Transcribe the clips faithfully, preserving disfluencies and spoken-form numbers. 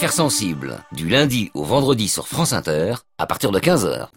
Affaires sensibles, du lundi au vendredi sur France Inter, à partir de quinze heures.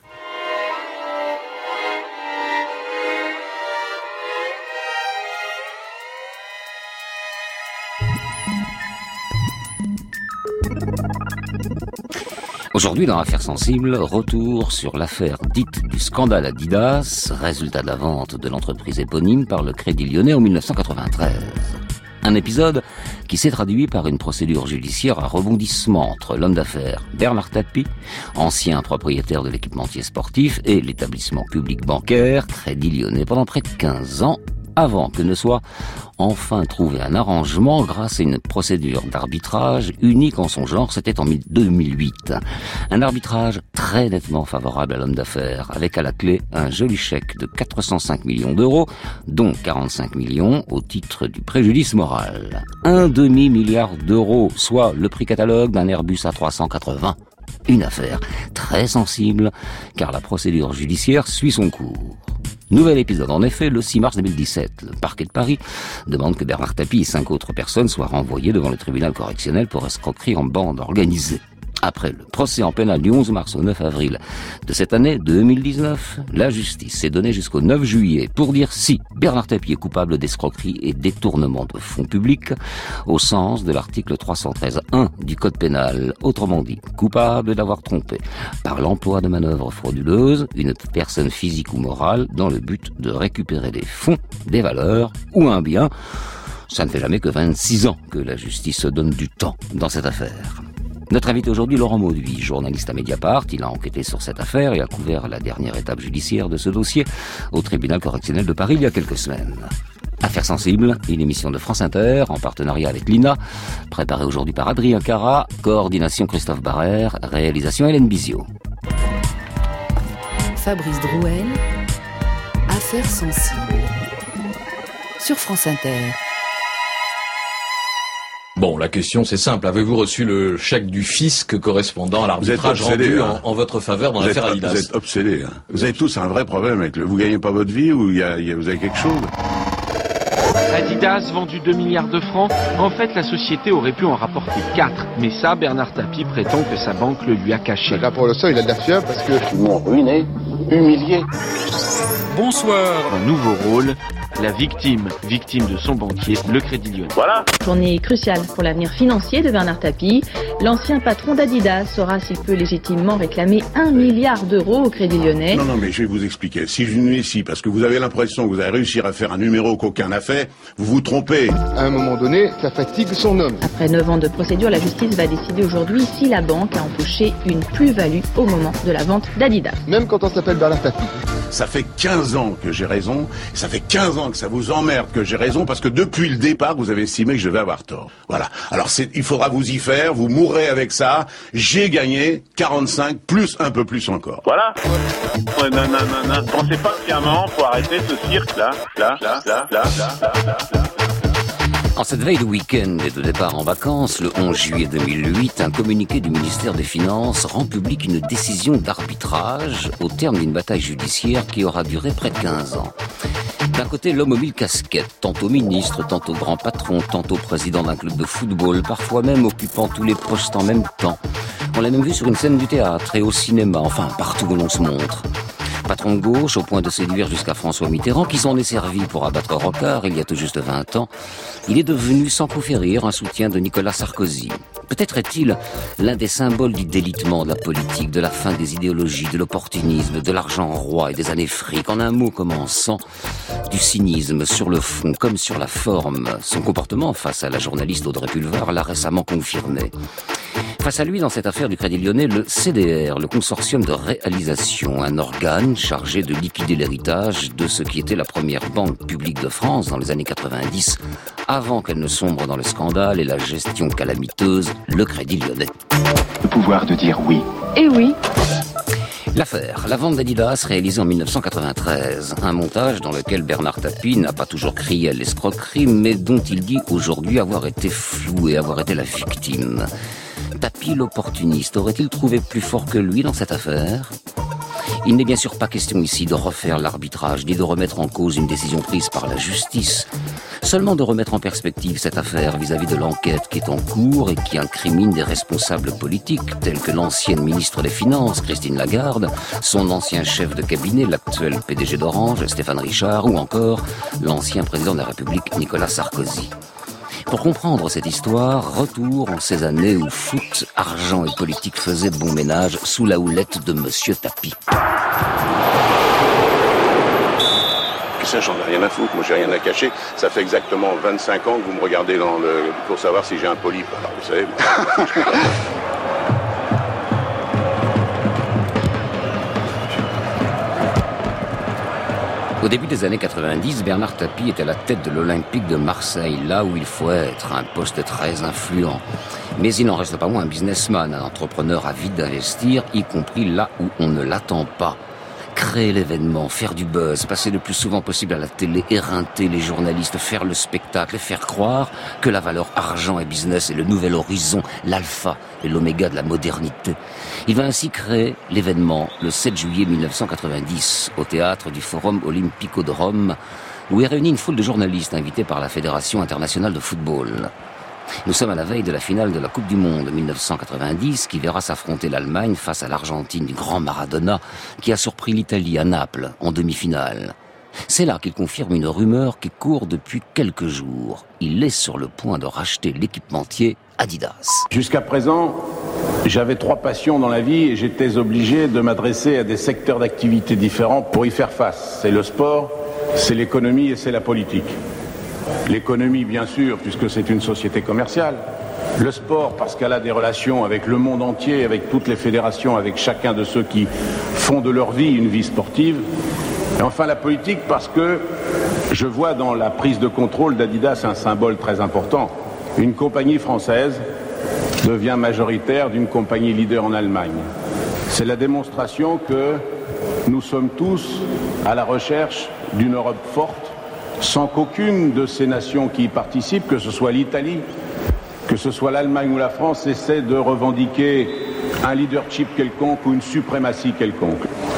Aujourd'hui, dans Affaires sensibles, retour sur l'affaire dite du scandale Adidas, résultat de la vente de l'entreprise éponyme par le Crédit Lyonnais en mille neuf cent quatre-vingt-treize. Un épisode qui s'est traduit par une procédure judiciaire à rebondissement entre l'homme d'affaires Bernard Tapie, ancien propriétaire de l'équipementier sportif, et l'établissement public bancaire Crédit Lyonnais pendant près de quinze ans, avant que ne soit enfin trouvé un arrangement grâce à une procédure d'arbitrage unique en son genre, c'était en deux mille huit. Un arbitrage très nettement favorable à l'homme d'affaires, avec à la clé un joli chèque de quatre cent cinq millions d'euros, dont quarante-cinq millions au titre du préjudice moral. Un demi-milliard d'euros, soit le prix catalogue d'un Airbus A trois cent quatre-vingts. Une affaire très sensible, car la procédure judiciaire suit son cours. Nouvel épisode en effet, le six mars deux mille dix-sept. Le parquet de Paris demande que Bernard Tapie et cinq autres personnes soient renvoyées devant le tribunal correctionnel pour escroquerie en bande organisée. Après le procès en pénal du onze mars au neuf avril de cette année deux mille dix-neuf, la justice s'est donnée jusqu'au neuf juillet pour dire si Bernard Tapie est coupable d'escroquerie et détournement de fonds publics au sens de l'article trois cent treize un du Code pénal. Autrement dit, coupable d'avoir trompé par l'emploi de manœuvres frauduleuses une personne physique ou morale dans le but de récupérer des fonds, des valeurs ou un bien. Ça ne fait jamais que vingt-six ans que la justice se donne du temps dans cette affaire. Notre invité aujourd'hui, Laurent Mauduit, journaliste à Mediapart. Il a enquêté sur cette affaire et a couvert la dernière étape judiciaire de ce dossier au tribunal correctionnel de Paris il y a quelques semaines. Affaires sensibles, une émission de France Inter en partenariat avec l'I N A, préparée aujourd'hui par Adrien Cara, coordination Christophe Barrère, réalisation Hélène Bizio. Fabrice Drouel, Affaires sensibles, sur France Inter. Bon, la question c'est simple. Avez-vous reçu le chèque du fisc correspondant à l'arbitrage rendu hein. en, en votre faveur dans vous l'affaire êtes, Adidas? Vous êtes obsédé. Hein. Vous avez tous un vrai problème avec le... Vous gagnez pas votre vie ou y a, y a, vous avez quelque chose? Adidas vendu deux milliards de francs. En fait, la société aurait pu en rapporter quatre. Mais ça, Bernard Tapie prétend que sa banque le lui a caché. Là, pour le seul, il a de la fièvre parce que... Ils m'ont ruiné, humilié. Bonsoir. Un nouveau rôle. La victime, victime de son banquier, le Crédit Lyonnais. Voilà. Journée cruciale pour l'avenir financier de Bernard Tapie. L'ancien patron d'Adidas saura s'il peut légitimement réclamer un milliard d'euros au Crédit Lyonnais. Non, non, mais je vais vous expliquer. Si je venais ici parce que vous avez l'impression que vous allez réussir à faire un numéro qu'aucun n'a fait, vous vous trompez. À un moment donné, ça fatigue son homme. Après neuf ans de procédure, la justice va décider aujourd'hui si la banque a empoché une plus-value au moment de la vente d'Adidas. Même quand on s'appelle Bernard Tapie. Ça fait quinze ans que j'ai raison, ça fait quinze ans que ça vous emmerde que j'ai raison, parce que depuis le départ, vous avez estimé que je devais avoir tort. Voilà. Alors c'est, il faudra vous y faire, vous mourrez avec ça. J'ai gagné quarante-cinq, plus un peu plus encore. Voilà. Ouais, non, non, non, non. Pensez pas qu'il y a un moment, faut arrêter ce cirque, là, là, là, là, là, là, là, là, là. En cette veille de week-end et de départ en vacances, le onze juillet deux mille huit, un communiqué du ministère des Finances rend public une décision d'arbitrage au terme d'une bataille judiciaire qui aura duré près de quinze ans. D'un côté, l'homme aux mille casquettes, tantôt ministre, tantôt grand patron, tantôt président d'un club de football, parfois même occupant tous les postes en même temps. On l'a même vu sur une scène du théâtre et au cinéma, enfin partout où l'on se montre. Patron de gauche, au point de séduire jusqu'à François Mitterrand, qui s'en est servi pour abattre Rocard il y a tout juste vingt ans, il est devenu, sans coup férir, un soutien de Nicolas Sarkozy. Peut-être est-il l'un des symboles du délitement de la politique, de la fin des idéologies, de l'opportunisme, de l'argent roi et des années fric. En un mot commençant, du cynisme sur le fond comme sur la forme. Son comportement face à la journaliste Audrey Pulvar l'a récemment confirmé. Face à lui, dans cette affaire du Crédit Lyonnais, le C D R, le consortium de réalisation, un organe chargé de liquider l'héritage de ce qui était la première banque publique de France dans les années quatre-vingt-dix, avant qu'elle ne sombre dans le scandale et la gestion calamiteuse, le Crédit Lyonnais. Le pouvoir de dire oui. Et oui. L'affaire, la vente d'Adidas réalisée en mille neuf cent quatre-vingt-treize, un montage dans lequel Bernard Tapie n'a pas toujours crié à l'escroquerie, mais dont il dit aujourd'hui avoir été flou et avoir été la victime. Tapie l'opportuniste aurait-il trouvé plus fort que lui dans cette affaire ? Il n'est bien sûr pas question ici de refaire l'arbitrage, ni de remettre en cause une décision prise par la justice. Seulement de remettre en perspective cette affaire vis-à-vis de l'enquête qui est en cours et qui incrimine des responsables politiques tels que l'ancienne ministre des Finances, Christine Lagarde, son ancien chef de cabinet, l'actuel P D G d'Orange, Stéphane Richard, ou encore l'ancien président de la République, Nicolas Sarkozy. Pour comprendre cette histoire, retour en ces années où foot, argent et politique faisaient bon ménage sous la houlette de Monsieur Tapie. Ça, j'en ai rien à foutre, moi j'ai rien à cacher. Ça fait exactement vingt-cinq ans que vous me regardez dans le... pour savoir si j'ai un polype. Alors vous savez... Au début des années quatre-vingt-dix, Bernard Tapie est à la tête de l'Olympique de Marseille, là où il faut être, un poste très influent. Mais il n'en reste pas moins un businessman, un entrepreneur avide d'investir, y compris là où on ne l'attend pas. Créer l'événement, faire du buzz, passer le plus souvent possible à la télé, éreinter les journalistes, faire le spectacle et faire croire que la valeur argent et business est le nouvel horizon, l'alpha et l'oméga de la modernité. Il va ainsi créer l'événement le sept juillet mille neuf cent quatre-vingt-dix au théâtre du Forum Olimpico de Rome, où est réunie une foule de journalistes invités par la Fédération internationale de football. Nous sommes à la veille de la finale de la Coupe du Monde mille neuf cent quatre-vingt-dix qui verra s'affronter l'Allemagne face à l'Argentine du grand Maradona qui a surpris l'Italie à Naples en demi-finale. C'est là qu'il confirme une rumeur qui court depuis quelques jours. Il est sur le point de racheter l'équipementier Adidas. Jusqu'à présent, j'avais trois passions dans la vie et j'étais obligé de m'adresser à des secteurs d'activité différents pour y faire face. C'est le sport, c'est l'économie et c'est la politique. L'économie, bien sûr, puisque c'est une société commerciale. Le sport, parce qu'elle a des relations avec le monde entier, avec toutes les fédérations, avec chacun de ceux qui font de leur vie une vie sportive. Et enfin, la politique, parce que je vois dans la prise de contrôle d'Adidas un symbole très important. Une compagnie française devient majoritaire d'une compagnie leader en Allemagne. C'est la démonstration que nous sommes tous à la recherche d'une Europe forte, sans qu'aucune de ces nations qui y participent, que ce soit l'Italie, que ce soit l'Allemagne ou la France, essaie de revendiquer un leadership quelconque ou une suprématie quelconque.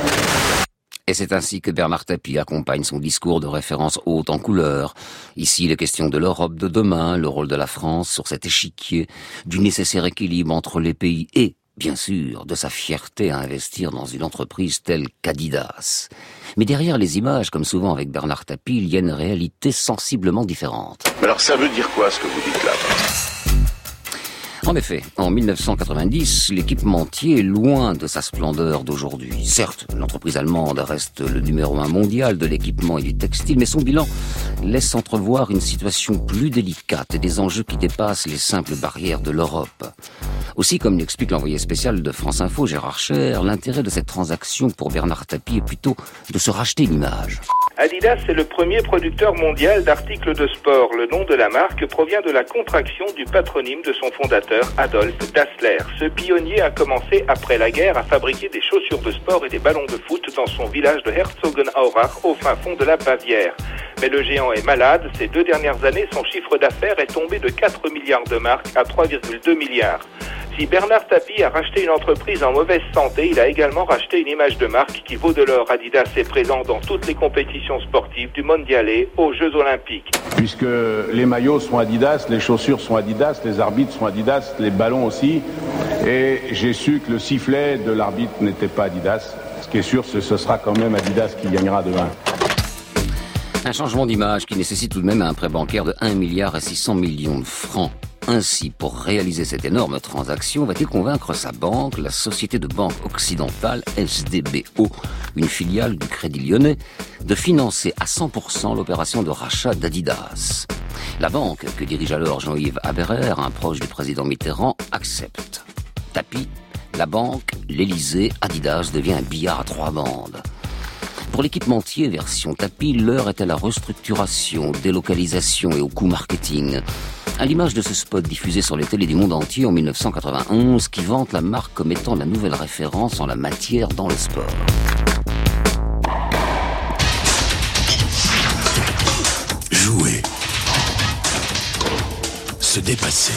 Et c'est ainsi que Bernard Tapie accompagne son discours de référence haute en couleur. Ici, les questions de l'Europe de demain, le rôle de la France sur cet échiquier, du nécessaire équilibre entre les pays et, bien sûr, de sa fierté à investir dans une entreprise telle qu'Adidas. Mais derrière les images, comme souvent avec Bernard Tapie, il y a une réalité sensiblement différente. Mais alors ça veut dire quoi ce que vous dites là ? En effet, en mille neuf cent quatre-vingt-dix, l'équipementier est loin de sa splendeur d'aujourd'hui. Certes, l'entreprise allemande reste le numéro un mondial de l'équipement et du textile, mais son bilan laisse entrevoir une situation plus délicate et des enjeux qui dépassent les simples barrières de l'Europe. Aussi, comme l'explique l'envoyé spécial de France Info, Gérard Cher, l'intérêt de cette transaction pour Bernard Tapie est plutôt de se racheter l'image. Adidas est le premier producteur mondial d'articles de sport. Le nom de la marque provient de la contraction du patronyme de son fondateur, Adolf Dassler. Ce pionnier a commencé après la guerre à fabriquer des chaussures de sport et des ballons de foot dans son village de Herzogenaurach au fin fond de la Bavière. Mais le géant est malade. Ces deux dernières années, son chiffre d'affaires est tombé de quatre milliards de marks à trois virgule deux milliards. Si Bernard Tapie a racheté une entreprise en mauvaise santé, il a également racheté une image de marque qui vaut de l'or. Adidas est présent dans toutes les compétitions sportives du mondialé aux Jeux Olympiques. Puisque les maillots sont Adidas, les chaussures sont Adidas, les arbitres sont Adidas, les ballons aussi. Et j'ai su que le sifflet de l'arbitre n'était pas Adidas. Ce qui est sûr, c'est que ce sera quand même Adidas qui gagnera demain. Un changement d'image qui nécessite tout de même un prêt bancaire de un milliard et six cents millions de francs. Ainsi, pour réaliser cette énorme transaction, va-t-il convaincre sa banque, la Société de Banque Occidentale, S D B O, une filiale du Crédit Lyonnais, de financer à cent pour cent l'opération de rachat d'Adidas. La banque, que dirige alors Jean-Yves Aberer, un proche du président Mitterrand, accepte. Tapie, la banque, l'Élysée, Adidas devient un billard à trois bandes. Pour l'équipementier version Tapie, l'heure est à la restructuration, délocalisation et au coût marketing. À l'image de ce spot diffusé sur les télés du monde entier en mille neuf cent quatre-vingt-onze qui vante la marque comme étant la nouvelle référence en la matière dans le sport. Jouer. Se dépasser.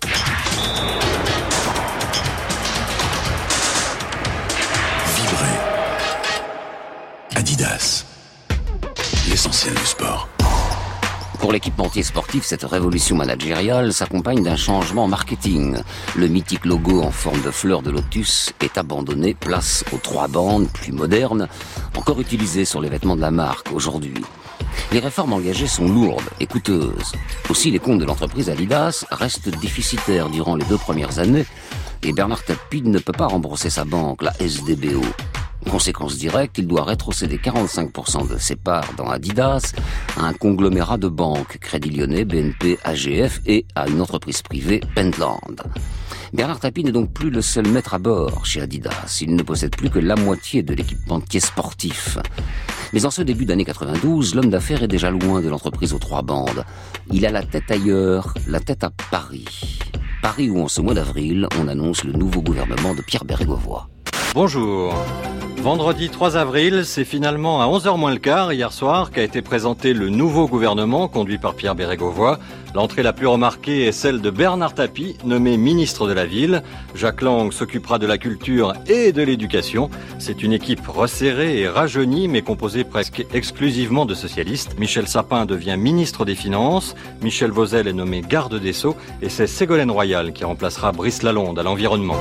Vibrer. Adidas. L'essentiel du sport. Pour l'équipementier sportif, cette révolution managériale s'accompagne d'un changement marketing. Le mythique logo en forme de fleur de lotus est abandonné, place aux trois bandes plus modernes, encore utilisées sur les vêtements de la marque aujourd'hui. Les réformes engagées sont lourdes et coûteuses. Aussi, les comptes de l'entreprise Adidas restent déficitaires durant les deux premières années et Bernard Tapie ne peut pas rembourser sa banque, la S D B O. Conséquence directe, il doit rétrocéder quarante-cinq pour cent de ses parts dans Adidas à un conglomérat de banques, Crédit Lyonnais, B N P, A G F et à une entreprise privée, Pentland. Bernard Tapie n'est donc plus le seul maître à bord chez Adidas. Il ne possède plus que la moitié de l'équipementier sportif. Mais en ce début d'année quatre-vingt-douze, l'homme d'affaires est déjà loin de l'entreprise aux trois bandes. Il a la tête ailleurs, la tête à Paris. Paris où en ce mois d'avril, on annonce le nouveau gouvernement de Pierre Bérégovoy. Bonjour. Vendredi trois avril, c'est finalement à onze heures moins le quart, hier soir, qu'a été présenté le nouveau gouvernement conduit par Pierre Bérégovoy. L'entrée la plus remarquée est celle de Bernard Tapie, nommé ministre de la Ville. Jacques Lang s'occupera de la culture et de l'éducation. C'est une équipe resserrée et rajeunie, mais composée presque exclusivement de socialistes. Michel Sapin devient ministre des Finances. Michel Vauzel est nommé garde des Sceaux. Et c'est Ségolène Royal qui remplacera Brice Lalonde à l'environnement.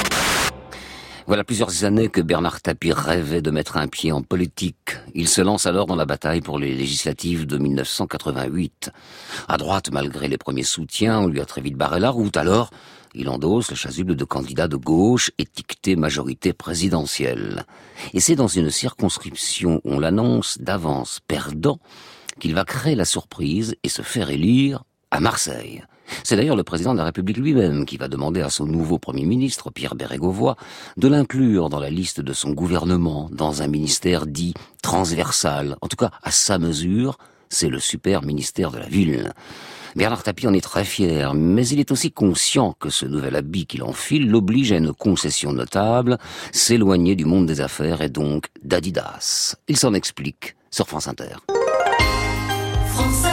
Voilà plusieurs années que Bernard Tapie rêvait de mettre un pied en politique. Il se lance alors dans la bataille pour les législatives de mille neuf cent quatre-vingt-huit. À droite, malgré les premiers soutiens, on lui a très vite barré la route. Alors, il endosse le chasuble de candidat de gauche, étiqueté majorité présidentielle. Et c'est dans une circonscription où on l'annonce d'avance perdant qu'il va créer la surprise et se faire élire à Marseille. C'est d'ailleurs le président de la République lui-même qui va demander à son nouveau Premier ministre, Pierre Bérégovoy, de l'inclure dans la liste de son gouvernement, dans un ministère dit transversal. En tout cas, à sa mesure, c'est le super ministère de la Ville. Bernard Tapie en est très fier, mais il est aussi conscient que ce nouvel habit qu'il enfile l'oblige à une concession notable, s'éloigner du monde des affaires et donc d'Adidas. Il s'en explique sur France Inter. France Inter.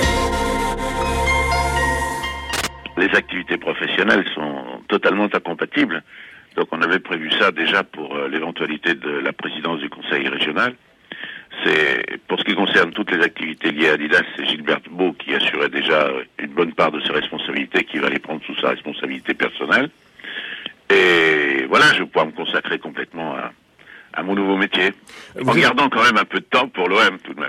Les activités professionnelles sont totalement incompatibles. Donc on avait prévu ça déjà pour euh, l'éventualité de la présidence du conseil régional. C'est, pour ce qui concerne toutes les activités liées à Adidas, c'est Gilbert Beau qui assurait déjà une bonne part de ses responsabilités, qui va les prendre sous sa responsabilité personnelle. Et voilà, je vais pouvoir me consacrer complètement à, à mon nouveau métier, en gardant quand même un peu de temps pour l'O M tout de même.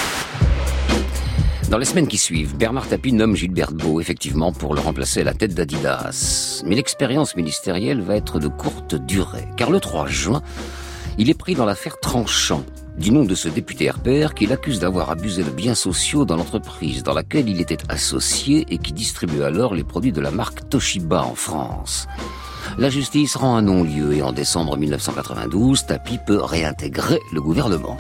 Dans les semaines qui suivent, Bernard Tapie nomme Gilbert Beau, effectivement, pour le remplacer à la tête d'Adidas. Mais l'expérience ministérielle va être de courte durée, car le trois juin, il est pris dans l'affaire Tranchant, du nom de ce député R P R qui l'accuse d'avoir abusé de biens sociaux dans l'entreprise dans laquelle il était associé et qui distribuait alors les produits de la marque Toshiba en France. La justice rend un non-lieu et en décembre mille neuf cent quatre-vingt-douze, Tapie peut réintégrer le gouvernement.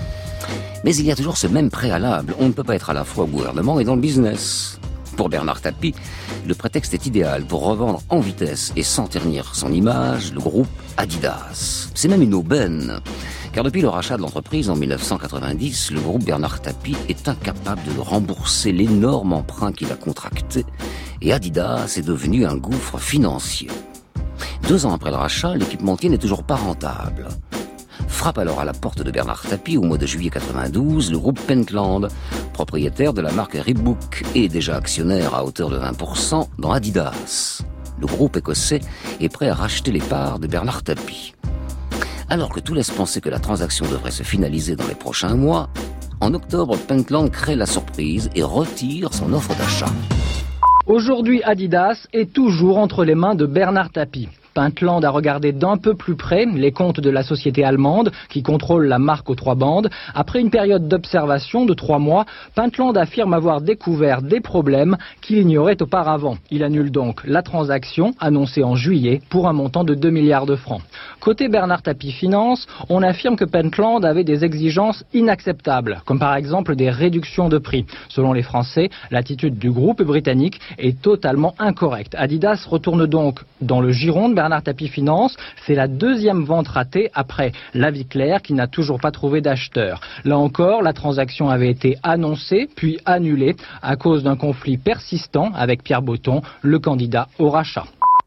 Mais il y a toujours ce même préalable. On ne peut pas être à la fois au gouvernement et dans le business. Pour Bernard Tapie, le prétexte est idéal pour revendre en vitesse et sans ternir son image le groupe Adidas. C'est même une aubaine. Car depuis le rachat de l'entreprise en mille neuf cent quatre-vingt-dix, le groupe Bernard Tapie est incapable de rembourser l'énorme emprunt qu'il a contracté et Adidas est devenu un gouffre financier. Deux ans après le rachat, l'équipementier n'est toujours pas rentable. Frappe alors à la porte de Bernard Tapie au mois de juillet quatre-vingt-douze le groupe Pentland, propriétaire de la marque Reebok et déjà actionnaire à hauteur de vingt pour cent dans Adidas. Le groupe écossais est prêt à racheter les parts de Bernard Tapie. Alors que tout laisse penser que la transaction devrait se finaliser dans les prochains mois, en octobre, Pentland crée la surprise et retire son offre d'achat. Aujourd'hui, Adidas est toujours entre les mains de Bernard Tapie. Pentland a regardé d'un peu plus près les comptes de la société allemande qui contrôle la marque aux trois bandes. Après une période d'observation de trois mois, Pentland affirme avoir découvert des problèmes qu'il ignorait auparavant. Il annule donc la transaction annoncée en juillet pour un montant de deux milliards de francs. Côté Bernard Tapie Finance, on affirme que Pentland avait des exigences inacceptables, comme par exemple des réductions de prix. Selon les Français, l'attitude du groupe britannique est totalement incorrecte. Adidas retourne donc dans le giron de Bernard Bernard Tapie Finance, c'est la deuxième vente ratée après La Vie Claire qui n'a toujours pas trouvé d'acheteur. Là encore, la transaction avait été annoncée puis annulée à cause d'un conflit persistant avec Pierre Botton, le candidat au rachat.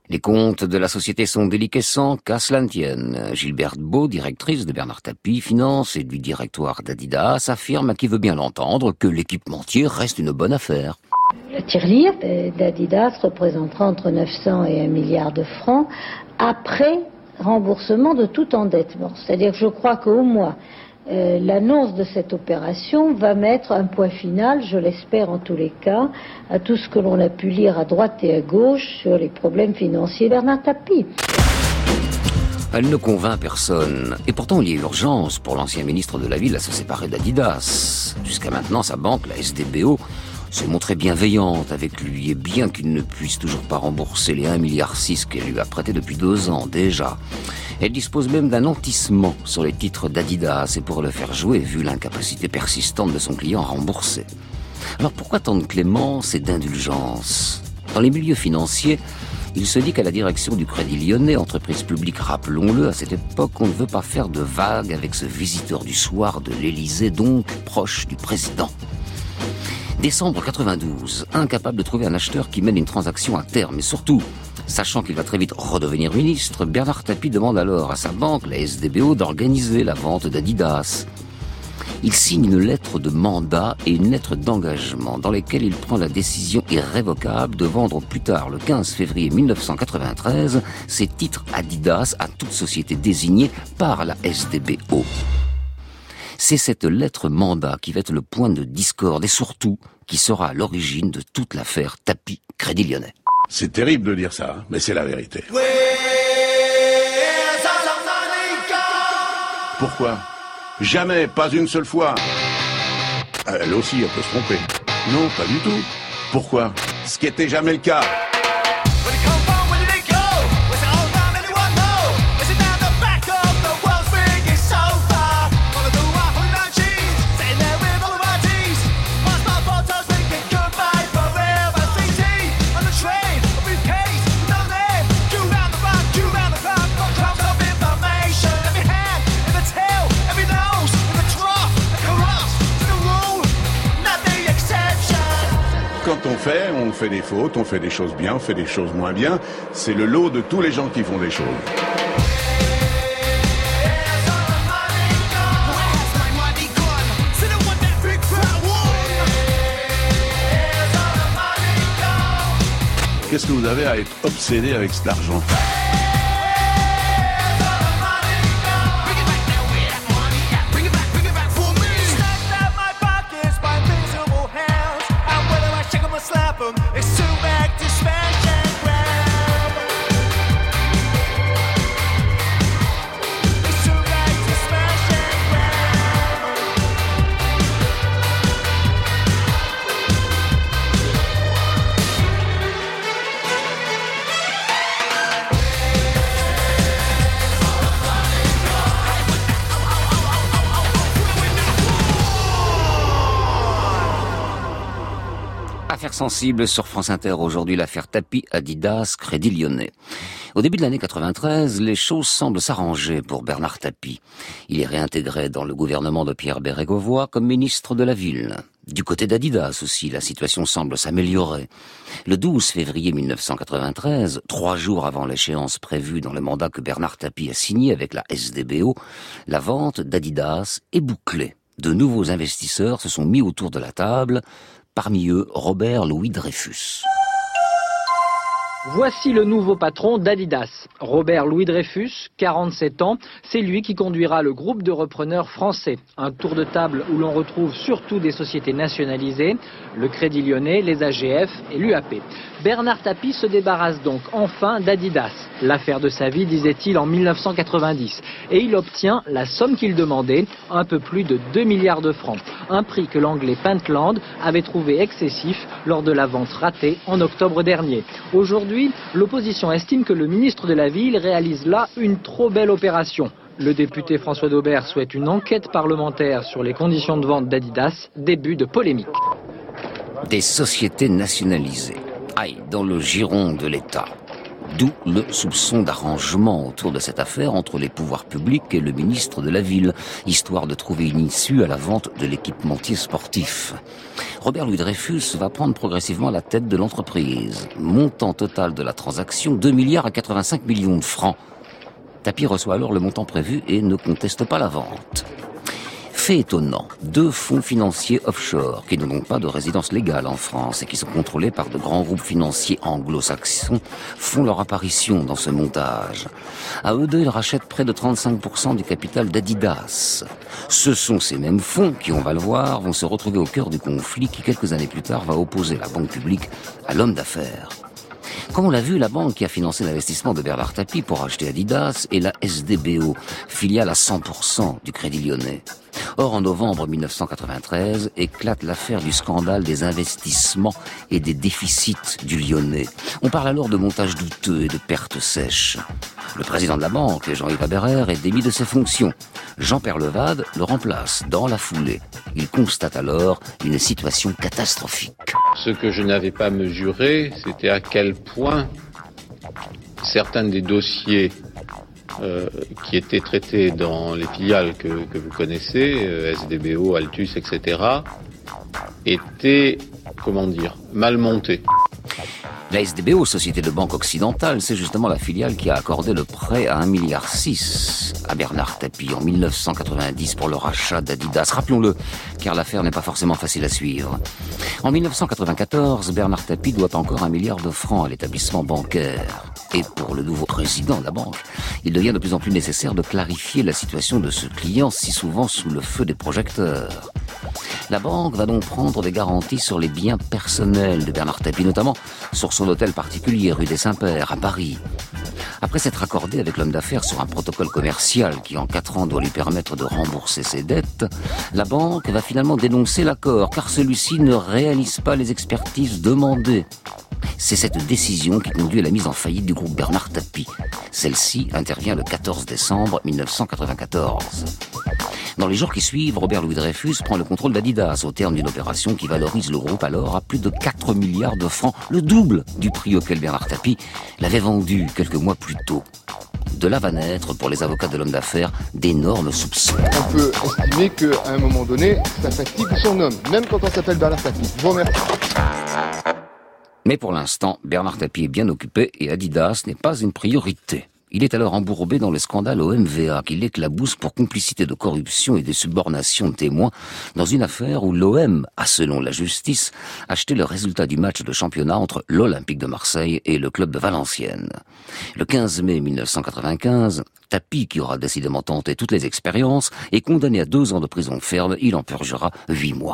Les comptes de la société sont déliquescents, qu'à cela ne tienne. Gilberte Beau, directrice de Bernard Tapie Finance et du directoire d'Adidas, affirme à qui veut bien l'entendre que l'équipementier reste une bonne affaire. La tirelire d'Adidas représentera entre neuf cents et un milliard de francs après remboursement de tout endettement. C'est-à-dire que je crois qu'au moins euh, l'annonce de cette opération va mettre un point final, je l'espère en tous les cas, à tout ce que l'on a pu lire à droite et à gauche sur les problèmes financiers de Bernard Tapie. Elle ne convainc personne. Et pourtant, il y a urgence pour l'ancien ministre de la Ville à se séparer d'Adidas. Jusqu'à maintenant, sa banque, la S D B O, s'est montrée bienveillante avec lui, et bien qu'il ne puisse toujours pas rembourser les un virgule six milliard qu'elle lui a prêté depuis deux ans déjà. Elle dispose même d'un nantissement sur les titres d'Adidas, et pour le faire jouer, vu l'incapacité persistante de son client à rembourser. Alors pourquoi tant de clémence et d'indulgence? Dans les milieux financiers, il se dit qu'à la direction du Crédit Lyonnais, entreprise publique, rappelons-le, à cette époque, on ne veut pas faire de vagues avec ce visiteur du soir de l'Élysée, donc proche du président. Décembre quatre-vingt-douze, incapable de trouver un acheteur qui mène une transaction à terme, et surtout, sachant qu'il va très vite redevenir ministre, Bernard Tapie demande alors à sa banque, la S D B O, d'organiser la vente d'Adidas. Il signe une lettre de mandat et une lettre d'engagement dans lesquelles il prend la décision irrévocable de vendre au plus tard, le quinze février mille neuf cent quatre-vingt-treize, ses titres Adidas à toute société désignée par la S D B O. C'est cette lettre mandat qui va être le point de discorde et surtout qui sera à l'origine de toute l'affaire Tapie Crédit Lyonnais. C'est terrible de dire ça, mais c'est la vérité. Pourquoi ? Jamais, pas une seule fois. Elle aussi, elle peut se tromper. Non, pas du tout. Pourquoi ? Ce qui n'était jamais le cas. Quand on fait, on fait des fautes, on fait des choses bien, on fait des choses moins bien. C'est le lot de tous les gens qui font des choses. Qu'est-ce que vous avez à être obsédé avec cet argent ? Affaire sensible sur France Inter aujourd'hui, l'affaire Tapie Adidas Crédit Lyonnais. Au début de l'année quatre-vingt-treize, les choses semblent s'arranger pour Bernard Tapie. Il est réintégré dans le gouvernement de Pierre Bérégovoy comme ministre de la Ville. Du côté d'Adidas aussi, la situation semble s'améliorer. Le douze février mille neuf cent quatre-vingt-treize, trois jours avant l'échéance prévue dans le mandat que Bernard Tapie a signé avec la S D B O, la vente d'Adidas est bouclée. De nouveaux investisseurs se sont mis autour de la table, parmi eux Robert Louis Dreyfus. Voici le nouveau patron d'Adidas, Robert Louis Dreyfus, quarante-sept ans. C'est lui qui conduira le groupe de repreneurs français. Un tour de table où l'on retrouve surtout des sociétés nationalisées, le Crédit Lyonnais, les A G F et l'U A P. Bernard Tapie se débarrasse donc enfin d'Adidas. L'affaire de sa vie, disait-il, en mille neuf cent quatre-vingt-dix. Et il obtient la somme qu'il demandait, un peu plus de deux milliards de francs. Un prix que l'anglais Pentland avait trouvé excessif lors de la vente ratée en octobre dernier. Aujourd'hui, l'opposition estime que le ministre de la Ville réalise là une trop belle opération. Le député François Daubert souhaite une enquête parlementaire sur les conditions de vente d'Adidas, début de polémique. Des sociétés nationalisées. Aïe, dans le giron de l'État. D'où le soupçon d'arrangement autour de cette affaire entre les pouvoirs publics et le ministre de la Ville, histoire de trouver une issue à la vente de l'équipementier sportif. Robert Louis Dreyfus va prendre progressivement la tête de l'entreprise. Montant total de la transaction, deux milliards à quatre-vingt-cinq millions de francs. Tapie reçoit alors le montant prévu et ne conteste pas la vente. Fait étonnant, deux fonds financiers offshore, qui n'ont donc pas de résidence légale en France et qui sont contrôlés par de grands groupes financiers anglo-saxons, font leur apparition dans ce montage. À eux deux, ils rachètent près de trente-cinq pour cent du capital d'Adidas. Ce sont ces mêmes fonds qui, on va le voir, vont se retrouver au cœur du conflit qui, quelques années plus tard, va opposer la banque publique à l'homme d'affaires. Comme on l'a vu, la banque qui a financé l'investissement de Bernard Tapie pour acheter Adidas est la S D B O, filiale à cent pour cent du Crédit Lyonnais. Or, en novembre mille neuf cent quatre-vingt-treize, éclate l'affaire du scandale des investissements et des déficits du Lyonnais. On parle alors de montage douteux et de pertes sèches. Le président de la banque, Jean-Yves Aberer, est démis de ses fonctions. Jean Perlevade le remplace dans la foulée. Il constate alors une situation catastrophique. Ce que je n'avais pas mesuré, c'était à quel point certains des dossiers euh, qui étaient traités dans les filiales que, que vous connaissez, euh, S D B O, Altus, et cetera, étaient, comment dire, mal montés. La S D B O, Société de Banque Occidentale, c'est justement la filiale qui a accordé le prêt à un virgule six milliard à Bernard Tapie en mille neuf cent quatre-vingt-dix pour le rachat d'Adidas. Rappelons-le, car l'affaire n'est pas forcément facile à suivre. En mille neuf cent quatre-vingt-quatorze, Bernard Tapie doit encore un milliard de francs à l'établissement bancaire. Et pour le nouveau président de la banque, il devient de plus en plus nécessaire de clarifier la situation de ce client si souvent sous le feu des projecteurs. La banque va donc prendre des garanties sur les biens personnels de Bernard Tapie, notamment sur son hôtel particulier rue des Saints-Pères à Paris. Après s'être accordé avec l'homme d'affaires sur un protocole commercial qui en quatre ans doit lui permettre de rembourser ses dettes, la banque va finalement dénoncer l'accord car celui-ci ne réalise pas les expertises demandées. C'est cette décision qui conduit à la mise en faillite du groupe Bernard Tapie. Celle-ci intervient le quatorze décembre mille neuf cent quatre-vingt-quatorze. Dans les jours qui suivent, Robert Louis Dreyfus prend le contrôle d'Adidas au terme d'une opération qui valorise le groupe alors à plus de quatre milliards de francs, le double du prix auquel Bernard Tapie l'avait vendu quelques mois plus tôt. De là va naître, pour les avocats de l'homme d'affaires, d'énormes soupçons. On peut estimer qu'à un moment donné, ça fatigue son homme, même quand on s'appelle Bernard Tapie. Je vous remercie. Mais pour l'instant, Bernard Tapie est bien occupé et Adidas n'est pas une priorité. Il est alors embourbé dans le scandale O M V A, qui l'éclabousse pour complicité de corruption et de subornation de témoins dans une affaire où l'O M a, selon la justice, acheté le résultat du match de championnat entre l'Olympique de Marseille et le club de Valenciennes. Le quinze mai mille neuf cent quatre-vingt-quinze, Tapie, qui aura décidément tenté toutes les expériences, est condamné à deux ans de prison ferme. Il en purgera huit mois.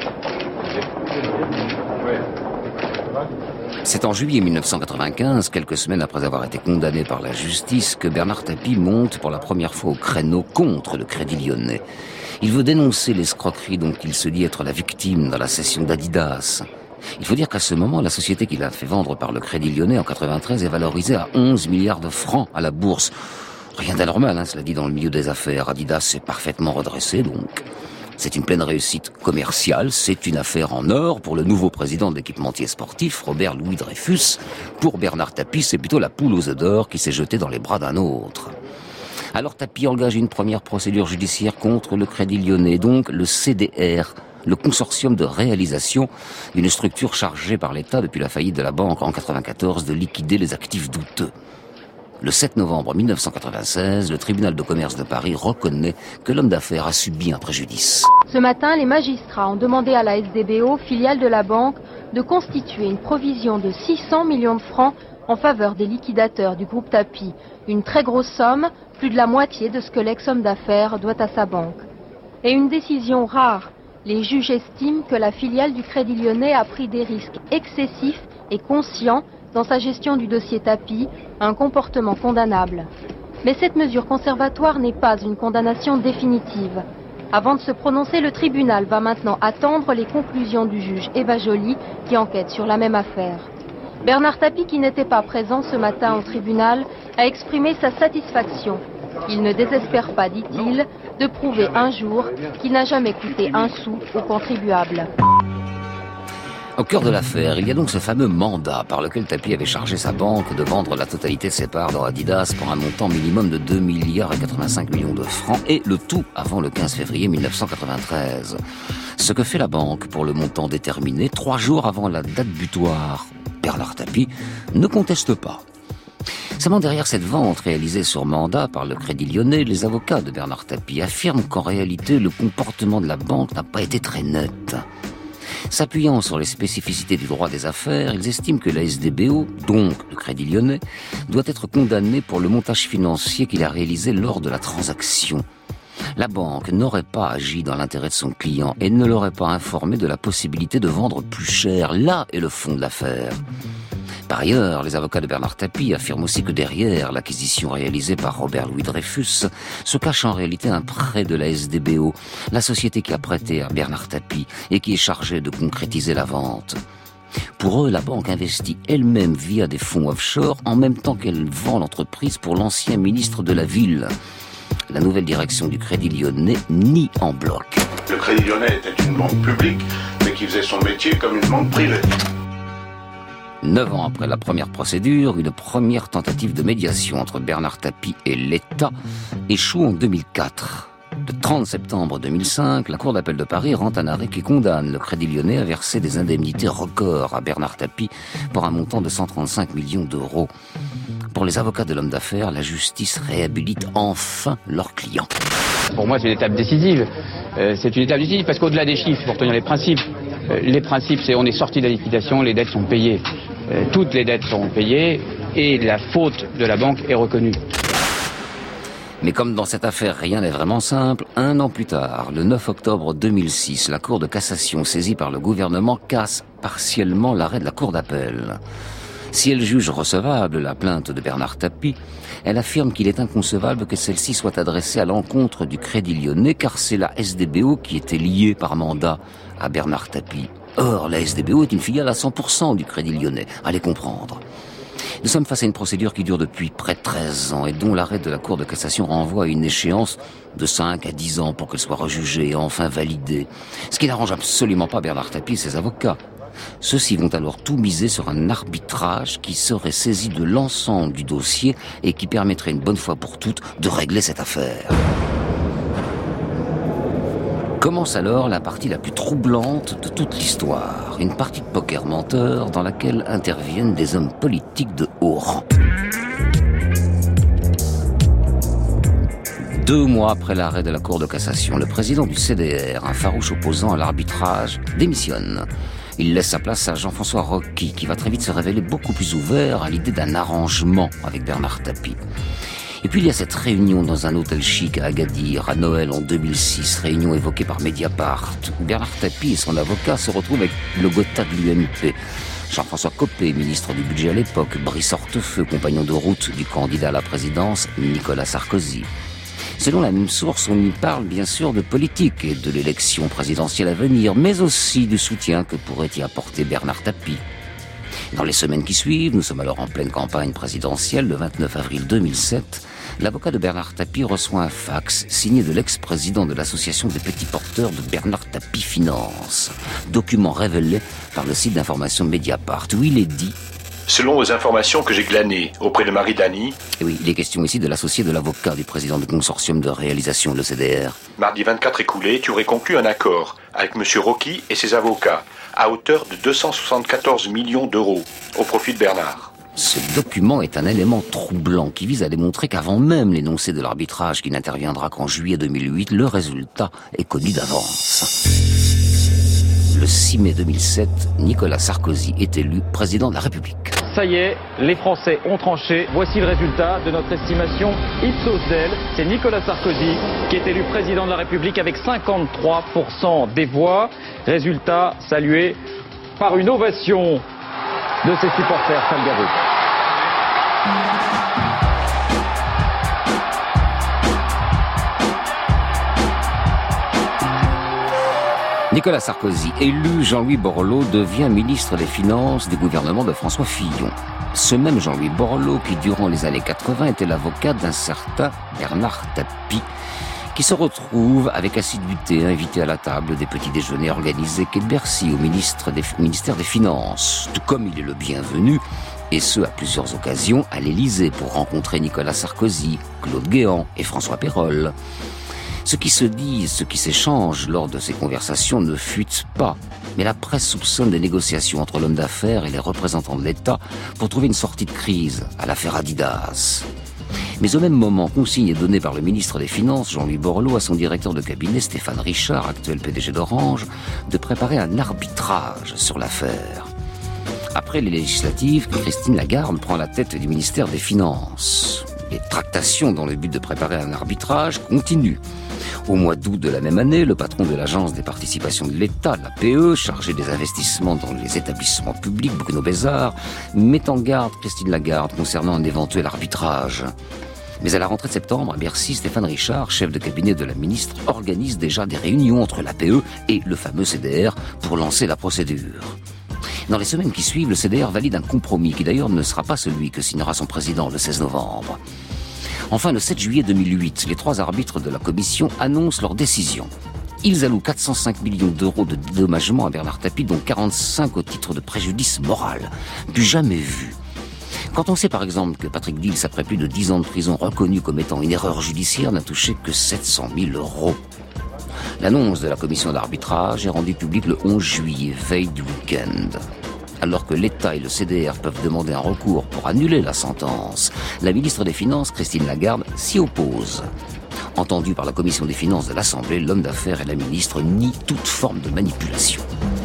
C'est en juillet mille neuf cent quatre-vingt-quinze, quelques semaines après avoir été condamné par la justice, que Bernard Tapie monte pour la première fois au créneau contre le Crédit Lyonnais. Il veut dénoncer l'escroquerie dont il se dit être la victime dans la cession d'Adidas. Il faut dire qu'à ce moment, la société qu'il a fait vendre par le Crédit Lyonnais en quatre-vingt-treize est valorisée à onze milliards de francs à la bourse. Rien d'anormal, hein, cela dit, dans le milieu des affaires. Adidas est parfaitement redressé, donc. C'est une pleine réussite commerciale, c'est une affaire en or pour le nouveau président de l'équipementier sportif, Robert Louis Dreyfus. Pour Bernard Tapie, c'est plutôt la poule aux œufs d'or qui s'est jetée dans les bras d'un autre. Alors Tapie engage une première procédure judiciaire contre le Crédit Lyonnais, donc le C D R, le consortium de réalisation, une structure chargée par l'État depuis la faillite de la banque en quatre-vingt-quatorze de liquider les actifs douteux. Le sept novembre mille neuf cent quatre-vingt-seize, le tribunal de commerce de Paris reconnaît que l'homme d'affaires a subi un préjudice. Ce matin, les magistrats ont demandé à la S D B O, filiale de la banque, de constituer une provision de six cents millions de francs en faveur des liquidateurs du groupe Tapie. Une très grosse somme, plus de la moitié de ce que l'ex-homme d'affaires doit à sa banque. Et une décision rare. Les juges estiment que la filiale du Crédit Lyonnais a pris des risques excessifs et conscients dans sa gestion du dossier Tapie, un comportement condamnable. Mais cette mesure conservatoire n'est pas une condamnation définitive. Avant de se prononcer, le tribunal va maintenant attendre les conclusions du juge Eva Joly qui enquête sur la même affaire. Bernard Tapie, qui n'était pas présent ce matin au tribunal, a exprimé sa satisfaction. Il ne désespère pas, dit-il, de prouver un jour qu'il n'a jamais coûté un sou aux contribuables. Au cœur de l'affaire, il y a donc ce fameux mandat par lequel Tapie avait chargé sa banque de vendre la totalité de ses parts dans Adidas pour un montant minimum de deux milliards et quatre-vingt-cinq millions de francs, et le tout avant le quinze février mille neuf cent quatre-vingt-treize. Ce que fait la banque pour le montant déterminé, trois jours avant la date butoir, Bernard Tapie ne conteste pas. Seulement derrière cette vente réalisée sur mandat par le Crédit Lyonnais, les avocats de Bernard Tapie affirment qu'en réalité, le comportement de la banque n'a pas été très net. S'appuyant sur les spécificités du droit des affaires, ils estiment que la S D B O, donc le Crédit Lyonnais, doit être condamné pour le montage financier qu'il a réalisé lors de la transaction. La banque n'aurait pas agi dans l'intérêt de son client et ne l'aurait pas informé de la possibilité de vendre plus cher. Là est le fond de l'affaire. Par ailleurs, les avocats de Bernard Tapie affirment aussi que derrière l'acquisition réalisée par Robert Louis Dreyfus se cache en réalité un prêt de la S D B O, la société qui a prêté à Bernard Tapie et qui est chargée de concrétiser la vente. Pour eux, la banque investit elle-même via des fonds offshore en même temps qu'elle vend l'entreprise pour l'ancien ministre de la Ville. La nouvelle direction du Crédit Lyonnais nie en bloc. Le Crédit Lyonnais était une banque publique, mais qui faisait son métier comme une banque privée. Neuf ans après la première procédure, une première tentative de médiation entre Bernard Tapie et l'État échoue en deux mille quatre. Le trente septembre deux mille cinq, la Cour d'appel de Paris rend un arrêt qui condamne le Crédit Lyonnais à verser des indemnités records à Bernard Tapie pour un montant de cent trente-cinq millions d'euros. Pour les avocats de l'homme d'affaires, la justice réhabilite enfin leurs clients. Pour moi, c'est une étape décisive. Euh, c'est une étape décisive parce qu'au-delà des chiffres, il faut retenir les principes. Euh, les principes, c'est on est sorti de la liquidation, les dettes sont payées. Euh, toutes les dettes sont payées et la faute de la banque est reconnue. Mais comme dans cette affaire, rien n'est vraiment simple, un an plus tard, le neuf octobre deux mille six, la Cour de cassation saisie par le gouvernement casse partiellement l'arrêt de la Cour d'appel. Si elle juge recevable la plainte de Bernard Tapie, elle affirme qu'il est inconcevable que celle-ci soit adressée à l'encontre du Crédit Lyonnais, car c'est la S D B O qui était liée par mandat à Bernard Tapie. Or, la S D B O est une filiale à cent pour cent du Crédit Lyonnais, allez comprendre. Nous sommes face à une procédure qui dure depuis près de treize ans et dont l'arrêt de la Cour de cassation renvoie à une échéance de cinq à dix ans pour qu'elle soit rejugée et enfin validée. Ce qui n'arrange absolument pas Bernard Tapie et ses avocats. Ceux-ci vont alors tout miser sur un arbitrage qui serait saisi de l'ensemble du dossier et qui permettrait une bonne fois pour toutes de régler cette affaire. Commence alors la partie la plus troublante de toute l'histoire, une partie de poker menteur dans laquelle interviennent des hommes politiques de haut rang. Deux mois après l'arrêt de la Cour de cassation, le président du C D R, un farouche opposant à l'arbitrage, démissionne. Il laisse sa place à Jean-François Rocky, qui va très vite se révéler beaucoup plus ouvert à l'idée d'un arrangement avec Bernard Tapie. Et puis il y a cette réunion dans un hôtel chic à Agadir, à Noël en deux mille six, réunion évoquée par Mediapart, où Bernard Tapie et son avocat se retrouvent avec le Gotha de l'U M P. Jean-François Copé, ministre du Budget à l'époque, Brice Hortefeux, compagnon de route du candidat à la présidence, Nicolas Sarkozy. Selon la même source, on y parle bien sûr de politique et de l'élection présidentielle à venir, mais aussi du soutien que pourrait y apporter Bernard Tapie. Dans les semaines qui suivent, nous sommes alors en pleine campagne présidentielle, le vingt-neuf avril deux mille sept, l'avocat de Bernard Tapie reçoit un fax signé de l'ex-président de l'association des petits porteurs de Bernard Tapie Finance. Document révélé par le site d'information Mediapart, où il est dit: selon aux informations que j'ai glanées auprès de Marie Dany... Et oui, il est question ici de l'associé de l'avocat du président du consortium de réalisation, le C D R. Mardi vingt-quatre écoulé, tu aurais conclu un accord avec M. Rocky et ses avocats, à hauteur de deux cent soixante-quatorze millions d'euros, au profit de Bernard. Ce document est un élément troublant qui vise à démontrer qu'avant même l'énoncé de l'arbitrage qui n'interviendra qu'en juillet deux mille huit, le résultat est connu d'avance. Le six mai deux mille sept, Nicolas Sarkozy est élu président de la République. Ça y est, les Français ont tranché. Voici le résultat de notre estimation Ipsos Del. C'est Nicolas Sarkozy qui est élu président de la République avec cinquante-trois pour cent des voix. Résultat salué par une ovation de ses supporters salgarous. Nicolas Sarkozy, élu, Jean-Louis Borloo devient ministre des Finances du gouvernement de François Fillon. Ce même Jean-Louis Borloo qui, durant les années quatre-vingts, était l'avocat d'un certain Bernard Tapie, qui se retrouve avec assiduité invité à la table des petits déjeuners organisés quai de Bercy au ministre des, ministère des Finances, tout comme il est le bienvenu, et ce à plusieurs occasions, à l'Élysée pour rencontrer Nicolas Sarkozy, Claude Guéant et François Pérolle. Ce qui se dit, ce qui s'échange lors de ces conversations ne fuite pas, mais la presse soupçonne des négociations entre l'homme d'affaires et les représentants de l'État pour trouver une sortie de crise à l'affaire Adidas. Mais au même moment, consigne est donnée par le ministre des Finances, Jean-Louis Borloo, à son directeur de cabinet, Stéphane Richard, actuel P D G d'Orange, de préparer un arbitrage sur l'affaire. Après les législatives, Christine Lagarde prend la tête du ministère des Finances. Les tractations dans le but de préparer un arbitrage continuent. Au mois d'août de la même année, le patron de l'Agence des participations de l'État, l'A P E, chargé des investissements dans les établissements publics, Bruno Bézard, met en garde Christine Lagarde concernant un éventuel arbitrage. Mais à la rentrée de septembre, à Bercy, Stéphane Richard, chef de cabinet de la ministre, organise déjà des réunions entre l'A P E et le fameux C D R pour lancer la procédure. Dans les semaines qui suivent, le C D R valide un compromis qui d'ailleurs ne sera pas celui que signera son président le seize novembre. Enfin, le sept juillet deux mille huit, les trois arbitres de la commission annoncent leur décision. Ils allouent quatre cent cinq millions d'euros de dédommagement à Bernard Tapie, dont quarante-cinq au titre de préjudice moral, du jamais vu. Quand on sait par exemple que Patrick Dils, après plus de dix ans de prison reconnu comme étant une erreur judiciaire, n'a touché que sept cent mille euros. L'annonce de la commission d'arbitrage est rendue publique le onze juillet, veille du week-end. Alors que l'État et le C D R peuvent demander un recours pour annuler la sentence, la ministre des Finances, Christine Lagarde, s'y oppose. Entendue par la commission des Finances de l'Assemblée, l'homme d'affaires et la ministre nient toute forme de manipulation.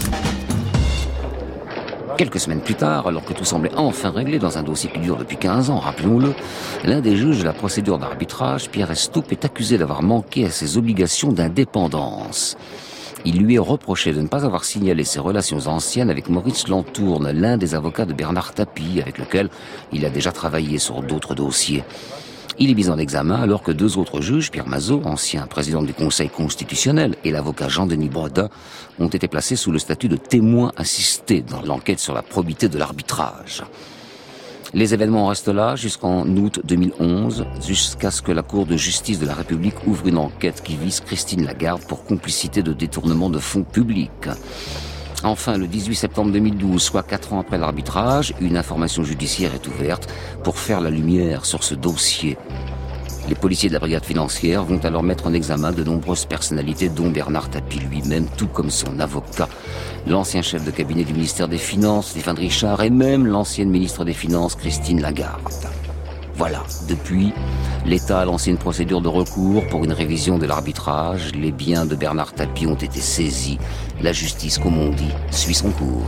Quelques semaines plus tard, alors que tout semblait enfin réglé dans un dossier qui dure depuis quinze ans, rappelons-le, l'un des juges de la procédure d'arbitrage, Pierre Estoup, est accusé d'avoir manqué à ses obligations d'indépendance. Il lui est reproché de ne pas avoir signalé ses relations anciennes avec Maurice Lantourne, l'un des avocats de Bernard Tapie, avec lequel il a déjà travaillé sur d'autres dossiers. Il est mis en examen alors que deux autres juges, Pierre Mazot, ancien président du Conseil constitutionnel, et l'avocat Jean-Denis Bredin, ont été placés sous le statut de témoins assistés dans l'enquête sur la probité de l'arbitrage. Les événements restent là jusqu'en août deux mille onze, jusqu'à ce que la Cour de justice de la République ouvre une enquête qui vise Christine Lagarde pour complicité de détournement de fonds publics. Enfin, le dix-huit septembre deux mille douze, soit quatre ans après l'arbitrage, une information judiciaire est ouverte pour faire la lumière sur ce dossier. Les policiers de la brigade financière vont alors mettre en examen de nombreuses personnalités, dont Bernard Tapie lui-même, tout comme son avocat, l'ancien chef de cabinet du ministère des Finances, Stéphane Richard, et même l'ancienne ministre des Finances, Christine Lagarde. Voilà, depuis, l'État a lancé une procédure de recours pour une révision de l'arbitrage. Les biens de Bernard Tapie ont été saisis. La justice, comme on dit, suit son cours.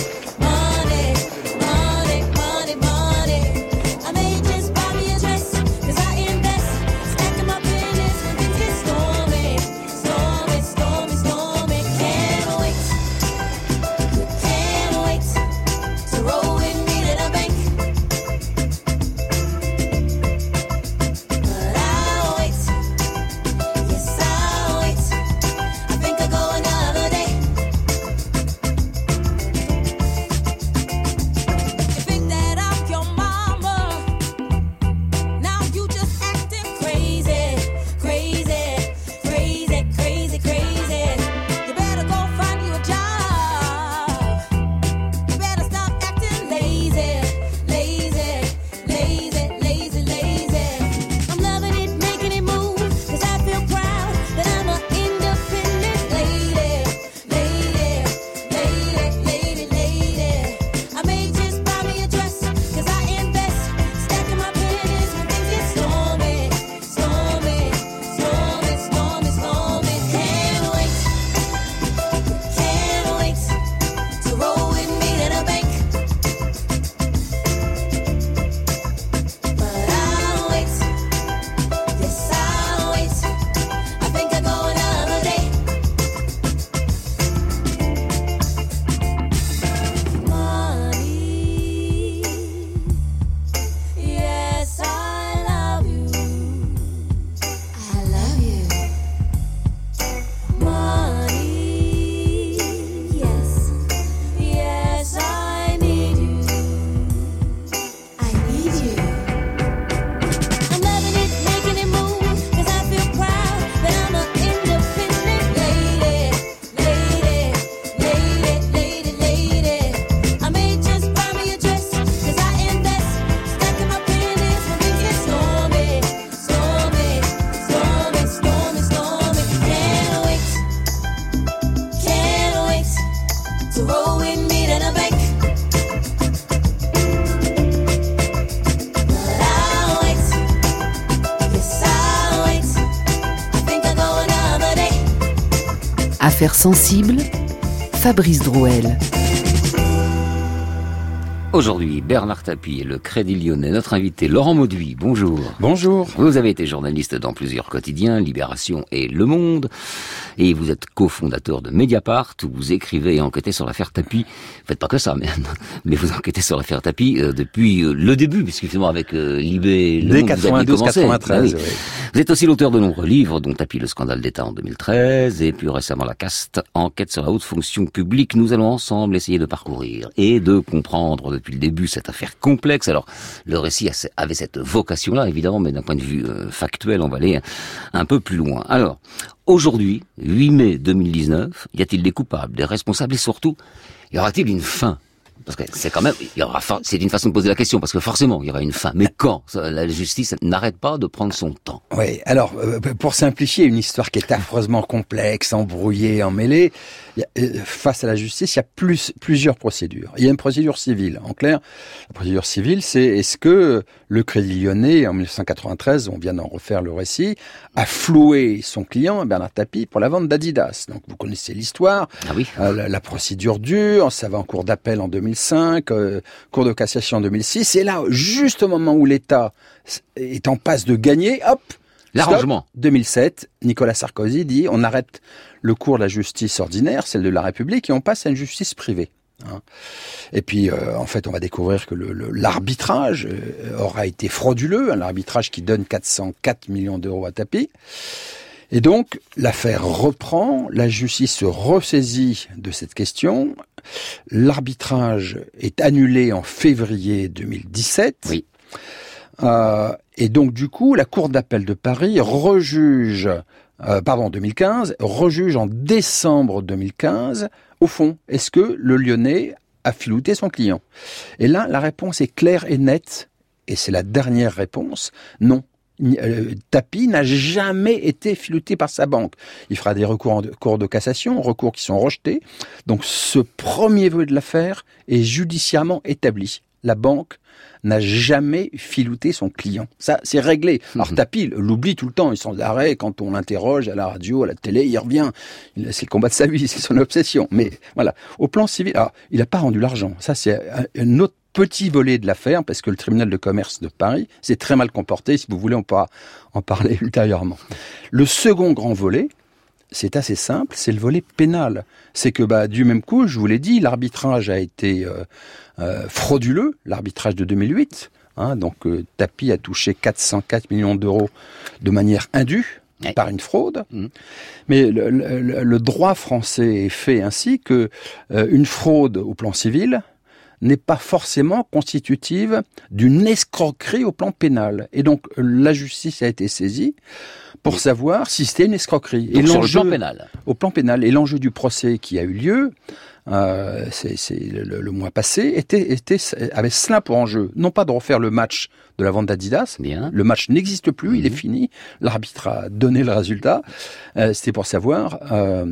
Money, money, money. I may just buy me a dress. Affaires sensibles, Fabrice Drouel. Aujourd'hui, Bernard Tapie et le Crédit Lyonnais. Notre invité, Laurent Mauduit, bonjour. Bonjour. Vous avez été journaliste dans plusieurs quotidiens, Libération et Le Monde, et vous êtes cofondateur de Mediapart, où vous écrivez et enquêtez sur l'affaire Tapie. Faites pas que ça, mais, mais vous enquêtez sur l'affaire Tapie euh, depuis euh, le début, puisque finalement avec euh, Libé, Le Dès Monde, quatre-vingt-douze quatre-vingt-treize, ah oui. oui. Vous êtes aussi l'auteur de nombreux livres, dont Tapie, le scandale d'État en deux mille treize, et plus récemment La Caste, enquête sur la haute fonction publique. Nous allons ensemble essayer de parcourir et de comprendre depuis le début cette affaire complexe. Alors, le récit avait cette vocation-là, évidemment, mais d'un point de vue euh, factuel, on va aller un peu plus loin. Alors, aujourd'hui, huit mai deux mille dix-neuf, y a-t-il des coupables, des responsables, et surtout, y aura-t-il une fin ? Parce que c'est quand même, il y aura, c'est une façon de poser la question, parce que forcément, il y aura une fin. Mais quand ? La justice n'arrête pas de prendre son temps. Oui, alors, pour simplifier une histoire qui est affreusement complexe, embrouillée, emmêlée, face à la justice, il y a plus, plusieurs procédures. Il y a une procédure civile. En clair, la procédure civile, c'est est-ce que le Crédit Lyonnais, en dix-neuf cent quatre-vingt-treize, on vient d'en refaire le récit, a floué son client, Bernard Tapie, pour la vente d'Adidas. Donc, vous connaissez l'histoire. Ah oui. Euh, la, la procédure dure, ça va en cours d'appel en deux mille cinq, euh, cour de cassation en deux mille six, et là, juste au moment où l'État est en passe de gagner, hop, l'arrangement. deux mille sept, Nicolas Sarkozy dit on arrête le cours de la justice ordinaire, celle de la République, et on passe à une justice privée. Hein. Et puis, euh, en fait, on va découvrir que le, le, l'arbitrage euh, aura été frauduleux, un arbitrage qui donne quatre cent quatre millions d'euros à Tapie. Et donc, l'affaire reprend, la justice se ressaisit de cette question, l'arbitrage est annulé en février deux mille dix-sept. Oui. Euh, et donc, du coup, la Cour d'appel de Paris rejuge, euh, pardon, deux mille quinze, rejuge en décembre deux mille quinze, au fond, est-ce que le Lyonnais a filouté son client ? Et là, la réponse est claire et nette, et c'est la dernière réponse, non. Euh, Tapie n'a jamais été filouté par sa banque. Il fera des recours en cour de cassation, recours qui sont rejetés. Donc ce premier vœu de l'affaire est judiciairement établi. La banque n'a jamais filouté son client. Ça, c'est réglé. Alors Tapie l'oublie tout le temps, il s'en arrête quand on l'interroge à la radio, à la télé, il revient. C'est le combat de sa vie, c'est son obsession. Mais voilà, au plan civil, alors, il n'a pas rendu l'argent. Ça, c'est un autre petit volet de l'affaire, parce que le tribunal de commerce de Paris s'est très mal comporté. Si vous voulez, on pourra en parler ultérieurement. Le second grand volet, c'est assez simple, c'est le volet pénal. C'est que, bah, du même coup, je vous l'ai dit, l'arbitrage a été euh, euh, frauduleux, l'arbitrage de deux mille huit. Hein, donc, euh, Tapie a touché quatre cent quatre millions d'euros de manière indue, oui, par une fraude. Mmh. Mais le, le, le droit français est fait ainsi que euh, une fraude au plan civil n'est pas forcément constitutive d'une escroquerie au plan pénal. Et donc, la justice a été saisie pour oui. savoir si c'était une escroquerie. Donc, et sur le plan pénal. Au plan pénal. Et l'enjeu du procès qui a eu lieu, euh, c'est, c'est le, le mois passé, était, était, avait cela pour enjeu. Non pas de refaire le match de la vente d'Adidas. Bien. Le match n'existe plus, mmh. il est fini. L'arbitre a donné le résultat. Euh, c'était pour savoir euh,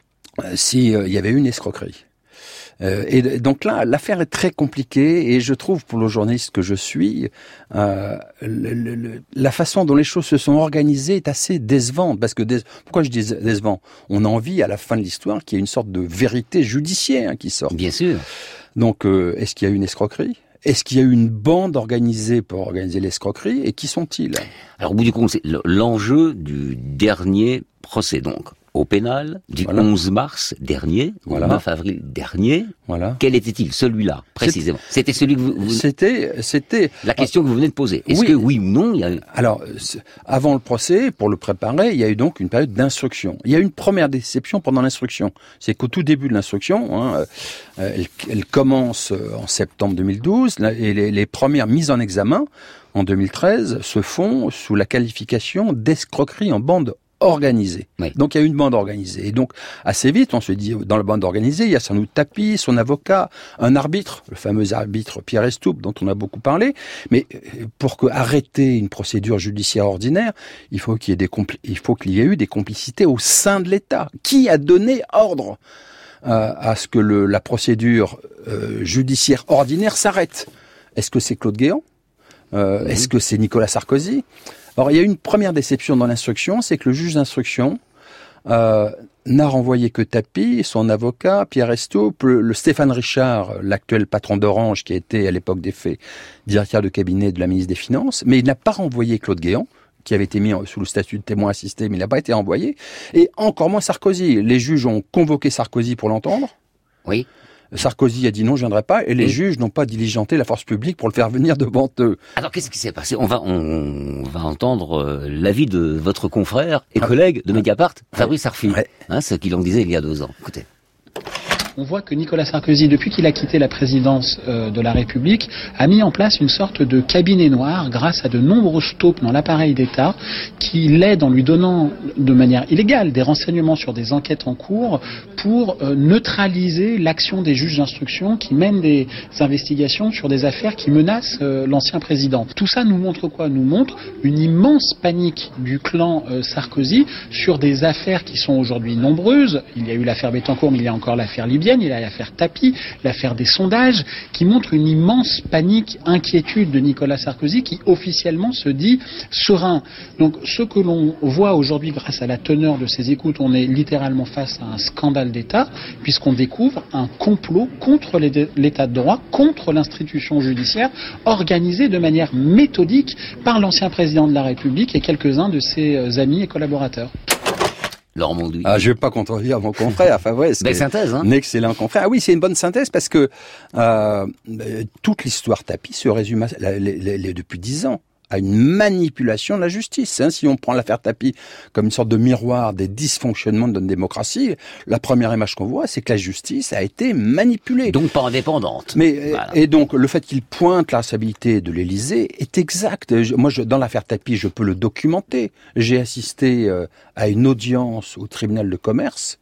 s'il euh, y avait eu une escroquerie. Euh, et donc là, l'affaire est très compliquée, et je trouve, pour le journaliste que je suis, euh, le, le, la façon dont les choses se sont organisées est assez décevante. Parce que, dé... pourquoi je dis décevant ? On a envie, à la fin de l'histoire, qu'il y ait une sorte de vérité judiciaire hein, qui sort. Bien sûr. Donc, euh, est-ce qu'il y a eu une escroquerie ? Est-ce qu'il y a eu une bande organisée pour organiser l'escroquerie ? Et qui sont-ils ? Alors, au bout du compte, c'est l'enjeu du dernier procès, donc. Au pénal, du voilà. onze mars dernier, voilà. au neuf avril dernier. Voilà. Quel était-il, celui-là, précisément ? C'était celui que vous... vous... C'était, c'était... La question que vous venez de poser. Est-ce oui. que oui ou non, il y a... Alors, avant le procès, pour le préparer, il y a eu donc une période d'instruction. Il y a eu une première déception pendant l'instruction. C'est qu'au tout début de l'instruction, hein, elle, elle commence en septembre deux mille douze, et les, les premières mises en examen, en deux mille treize, se font sous la qualification d'escroquerie en bande organisée. Oui. Donc il y a une bande organisée. Et donc assez vite, on se dit, dans la bande organisée, il y a sans doute Tapie, son avocat, un arbitre, le fameux arbitre Pierre Estoupe, dont on a beaucoup parlé. Mais pour que arrêter une procédure judiciaire ordinaire, il faut qu'il y ait des compli- il faut qu'il y ait eu des complicités au sein de l'État. Qui a donné ordre euh, à ce que le, la procédure euh, judiciaire ordinaire s'arrête ? Est-ce que c'est Claude Guéant ? euh, mmh. Est-ce que c'est Nicolas Sarkozy ? Alors, il y a une première déception dans l'instruction, c'est que le juge d'instruction euh, n'a renvoyé que Tapie, son avocat, Pierre Estoupe, le, le Stéphane Richard, l'actuel patron d'Orange, qui a été à l'époque des faits directeur de cabinet de la ministre des Finances, mais il n'a pas renvoyé Claude Guéant, qui avait été mis sous le statut de témoin assisté, mais il n'a pas été renvoyé, et encore moins Sarkozy. Les juges ont convoqué Sarkozy pour l'entendre. Oui. Sarkozy a dit non, je viendrai pas, et les oui. juges n'ont pas diligenté la force publique pour le faire venir devant eux. Alors qu'est-ce qui s'est passé ? On va on va entendre euh, l'avis de votre confrère et ah. collègue de Mediapart, ah. Fabrice Arfi, ouais. hein, ce qu'il en disait il y a deux ans. Écoutez. On voit que Nicolas Sarkozy, depuis qu'il a quitté la présidence euh, de la République, a mis en place une sorte de cabinet noir grâce à de nombreuses taupes dans l'appareil d'État qui l'aident en lui donnant de manière illégale des renseignements sur des enquêtes en cours pour euh, neutraliser l'action des juges d'instruction qui mènent des investigations sur des affaires qui menacent euh, l'ancien président. Tout ça nous montre quoi ? Nous montre une immense panique du clan euh, Sarkozy sur des affaires qui sont aujourd'hui nombreuses. Il y a eu l'affaire Bettencourt, mais il y a encore l'affaire Libye. Il y a l'affaire Tapie, l'affaire des sondages, qui montre une immense panique, inquiétude de Nicolas Sarkozy, qui officiellement se dit serein. Donc ce que l'on voit aujourd'hui grâce à la teneur de ces écoutes, on est littéralement face à un scandale d'État, puisqu'on découvre un complot contre l'État de droit, contre l'institution judiciaire, organisé de manière méthodique par l'ancien président de la République et quelques-uns de ses amis et collaborateurs. Laurent Mondoui. Ah, je vais pas contredire mon confrère, Fabrice. Belle synthèse, hein. Un excellent confrère. Ah oui, c'est une bonne synthèse parce que euh, toute l'histoire Tapie se résume à, les, les, les, depuis dix ans à une manipulation de la justice. Hein. Si on prend l'affaire Tapie comme une sorte de miroir des dysfonctionnements de notre démocratie, la première image qu'on voit, c'est que la justice a été manipulée. Donc pas indépendante. Mais voilà. Et donc le fait qu'il pointe la responsabilité de l'Élysée est exact. Moi, je, dans l'affaire Tapie, je peux le documenter. J'ai assisté euh, à une audience au tribunal de commerce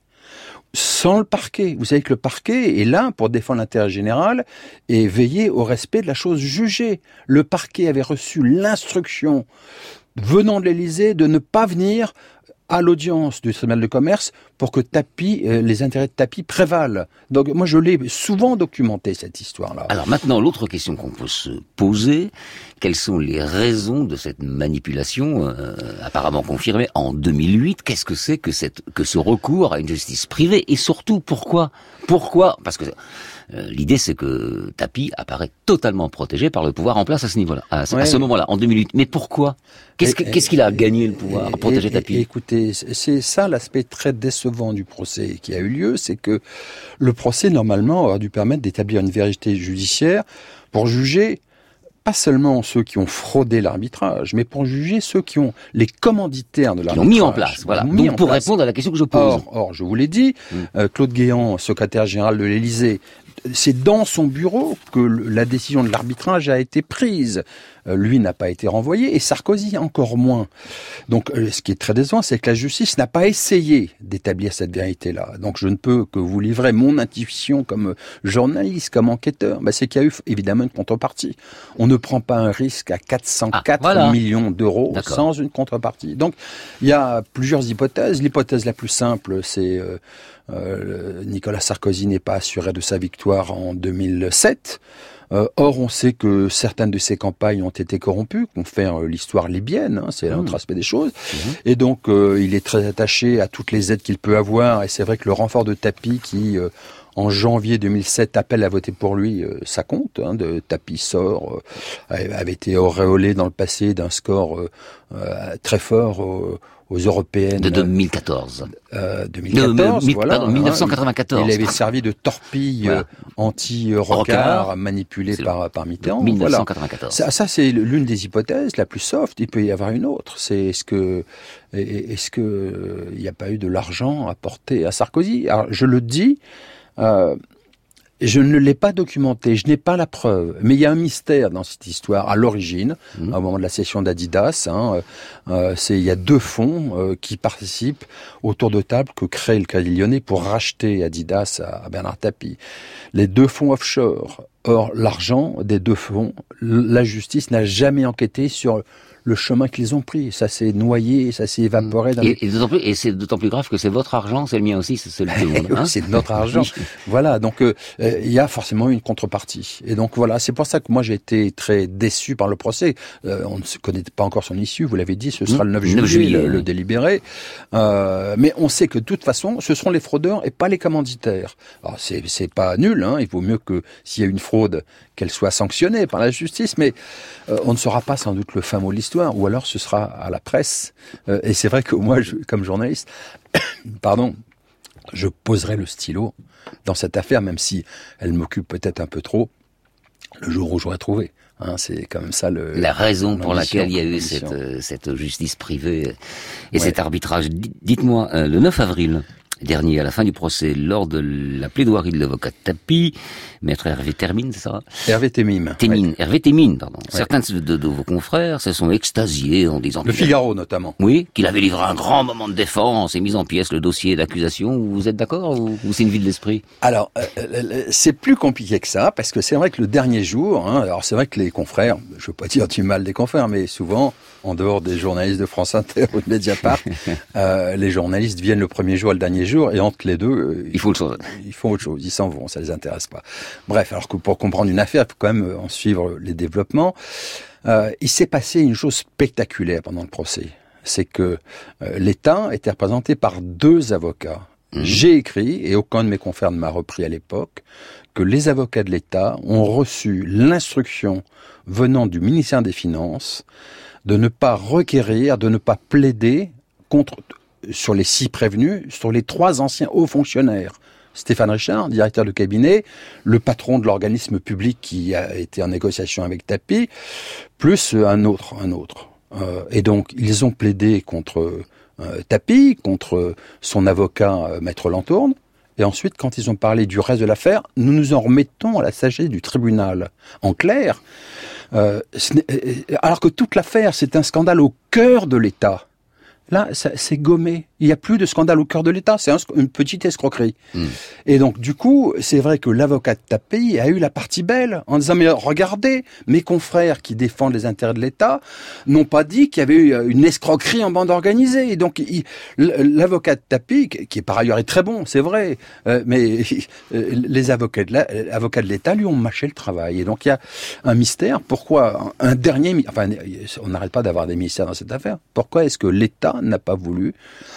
sans le parquet. Vous savez que le parquet est là pour défendre l'intérêt général et veiller au respect de la chose jugée. Le parquet avait reçu l'instruction venant de l'Élysée de ne pas venir à l'audience du tribunal de commerce pour que Tapie, euh, les intérêts de Tapie prévalent. Donc moi je l'ai souvent documenté cette histoire-là. Alors maintenant l'autre question qu'on peut se poser, quelles sont les raisons de cette manipulation euh, apparemment confirmée en deux mille huit ? Qu'est-ce que c'est que cette que ce recours à une justice privée et surtout pourquoi ? Pourquoi ? Parce que euh, l'idée c'est que Tapie apparaît totalement protégé par le pouvoir en place à ce niveau-là, à, ouais. à ce moment-là, en deux mille huit. Mais pourquoi ? Qu'est-ce, que, qu'est-ce qu'il a gagné le pouvoir à protéger Tapie ? Écoutez, c'est ça l'aspect très décevant du procès qui a eu lieu, c'est que le procès normalement aurait dû permettre d'établir une vérité judiciaire pour juger pas seulement ceux qui ont fraudé l'arbitrage, mais pour juger ceux qui ont les commanditaires de l'arbitrage. Qui ont mis en place, voilà. Donc pour place. répondre à la question que je pose. Or, or je vous l'ai dit, mmh. euh, Claude Guéant, secrétaire général de l'Élysée, c'est dans son bureau que la décision de l'arbitrage a été prise. Euh, lui n'a pas été renvoyé et Sarkozy encore moins. Donc euh, ce qui est très décevant, c'est que la justice n'a pas essayé d'établir cette vérité-là. Donc je ne peux que vous livrer mon intuition comme journaliste, comme enquêteur. Ben, c'est qu'il y a eu évidemment une contrepartie. On ne prend pas un risque à quatre cent quatre ah, voilà. millions d'euros D'accord. sans une contrepartie. Donc il y a plusieurs hypothèses. L'hypothèse la plus simple, c'est euh, euh, Nicolas Sarkozy n'est pas assuré de sa victoire en deux mille sept. Euh, or, on sait que certaines de ces campagnes ont été corrompues, qu'on fait euh, l'histoire libyenne, hein, c'est mmh. l'autre aspect des choses. Mmh. Et donc, euh, il est très attaché à toutes les aides qu'il peut avoir. Et c'est vrai que le renfort de Tapie, qui euh, en janvier deux mille sept appelle à voter pour lui, euh, ça compte. Hein, de Tapie sort, euh, avait été auréolé dans le passé d'un score euh, euh, très fort. Euh, aux européennes. De deux mille quatorze. Euh, deux mille quatorze, de, voilà. Pardon, dix-neuf cent quatre-vingt-quatorze. Il avait servi de torpille voilà. anti-Rocard manipulée par, par Mitterrand. dix-neuf cent quatre-vingt-quatorze. Voilà. Ça, ça, c'est l'une des hypothèses la plus soft. Il peut y avoir une autre. C'est est-ce que, est-ce que il n'y a pas eu de l'argent apporté à Sarkozy? Alors, je le dis, euh, je ne l'ai pas documenté, je n'ai pas la preuve, mais il y a un mystère dans cette histoire à l'origine, mmh. au moment de la cession d'Adidas. Hein, euh, c'est il y a deux fonds euh, qui participent autour de table que crée le Crédit Lyonnais pour racheter Adidas à, à Bernard Tapie. Les deux fonds offshore. Or, l'argent des deux fonds, la justice n'a jamais enquêté sur le chemin qu'ils ont pris. Ça s'est noyé, ça s'est évaporé. Dans et, les... et, d'autant plus, et c'est d'autant plus grave que c'est votre argent, c'est le mien aussi, c'est celui de tout le monde. Hein. C'est notre argent. Voilà, donc il euh, y a forcément une contrepartie. Et donc voilà, c'est pour ça que moi j'ai été très déçu par le procès. Euh, on ne se connaît pas encore son issue, vous l'avez dit, ce sera mmh, le neuf juillet, juillet le, le délibéré. Euh, mais on sait que de toute façon, ce seront les fraudeurs et pas les commanditaires. Alors c'est, c'est pas nul, hein, il vaut mieux que s'il y a une fraude, qu'elle soit sanctionnée par la justice, mais euh, on ne saura pas sans doute le fin mot de l'histoire, ou alors ce sera à la presse. Euh, et c'est vrai que moi, je, comme journaliste, pardon, je poserai le stylo dans cette affaire, même si elle m'occupe peut-être un peu trop, le jour où j'aurai trouvé. Hein, c'est quand même ça le... La raison pour laquelle il y a eu cette, euh, cette justice privée et ouais. cet arbitrage. Dites-moi, euh, le neuf avril dernier, à la fin du procès, lors de la plaidoirie de l'avocat de Tapie, maître Hervé Termine, c'est ça ? Hervé Témine. Témine, ouais. Hervé Témine, pardon. Ouais. Certains de, de, de vos confrères se sont extasiés en disant... Le Figaro, notamment. Oui, qu'il avait livré un grand moment de défense et mis en pièces le dossier d'accusation. Vous êtes d'accord ou, ou c'est une vue de l'esprit ? Alors, euh, c'est plus compliqué que ça, parce que c'est vrai que le dernier jour, hein, alors c'est vrai que les confrères, je veux pas dire du mal des confrères, mais souvent, en dehors des journalistes de France Inter ou de Mediapart, euh, les journalistes viennent le premier jour et le dernier jour, et entre les deux, euh, il faut autre chose. Ils font autre chose, ils s'en vont, ça les intéresse pas. Bref, alors que pour comprendre une affaire, il faut quand même en suivre les développements. Euh, il s'est passé une chose spectaculaire pendant le procès, c'est que euh, l'État était représenté par deux avocats. Mmh. J'ai écrit, et aucun de mes confrères ne m'a repris à l'époque, que les avocats de l'État ont reçu l'instruction venant du ministère des Finances de ne pas requérir, de ne pas plaider contre, sur les six prévenus, sur les trois anciens hauts fonctionnaires. Stéphane Richard, directeur de cabinet, le patron de l'organisme public qui a été en négociation avec Tapie, plus un autre, un autre. Euh, et donc, ils ont plaidé contre euh, Tapie, contre son avocat, euh, Maître Lantourne. Et ensuite, quand ils ont parlé du reste de l'affaire, nous nous en remettons à la sagesse du tribunal. En clair, euh, alors que toute l'affaire, c'est un scandale au cœur de l'État. Là, ça, c'est gommé. Il n'y a plus de scandale au cœur de l'État. C'est un, une petite escroquerie. Mmh. Et donc, du coup, c'est vrai que l'avocat de Tapie a eu la partie belle en disant, mais regardez, mes confrères qui défendent les intérêts de l'État n'ont pas dit qu'il y avait eu une escroquerie en bande organisée. Et donc, il, l'avocat de Tapie, qui est par ailleurs est très bon, c'est vrai, euh, mais euh, les avocats de, la, avocats de l'État lui ont mâché le travail. Et donc, il y a un mystère. Pourquoi un dernier... Enfin, on n'arrête pas d'avoir des mystères dans cette affaire. Pourquoi est-ce que l'État n'a pas voulu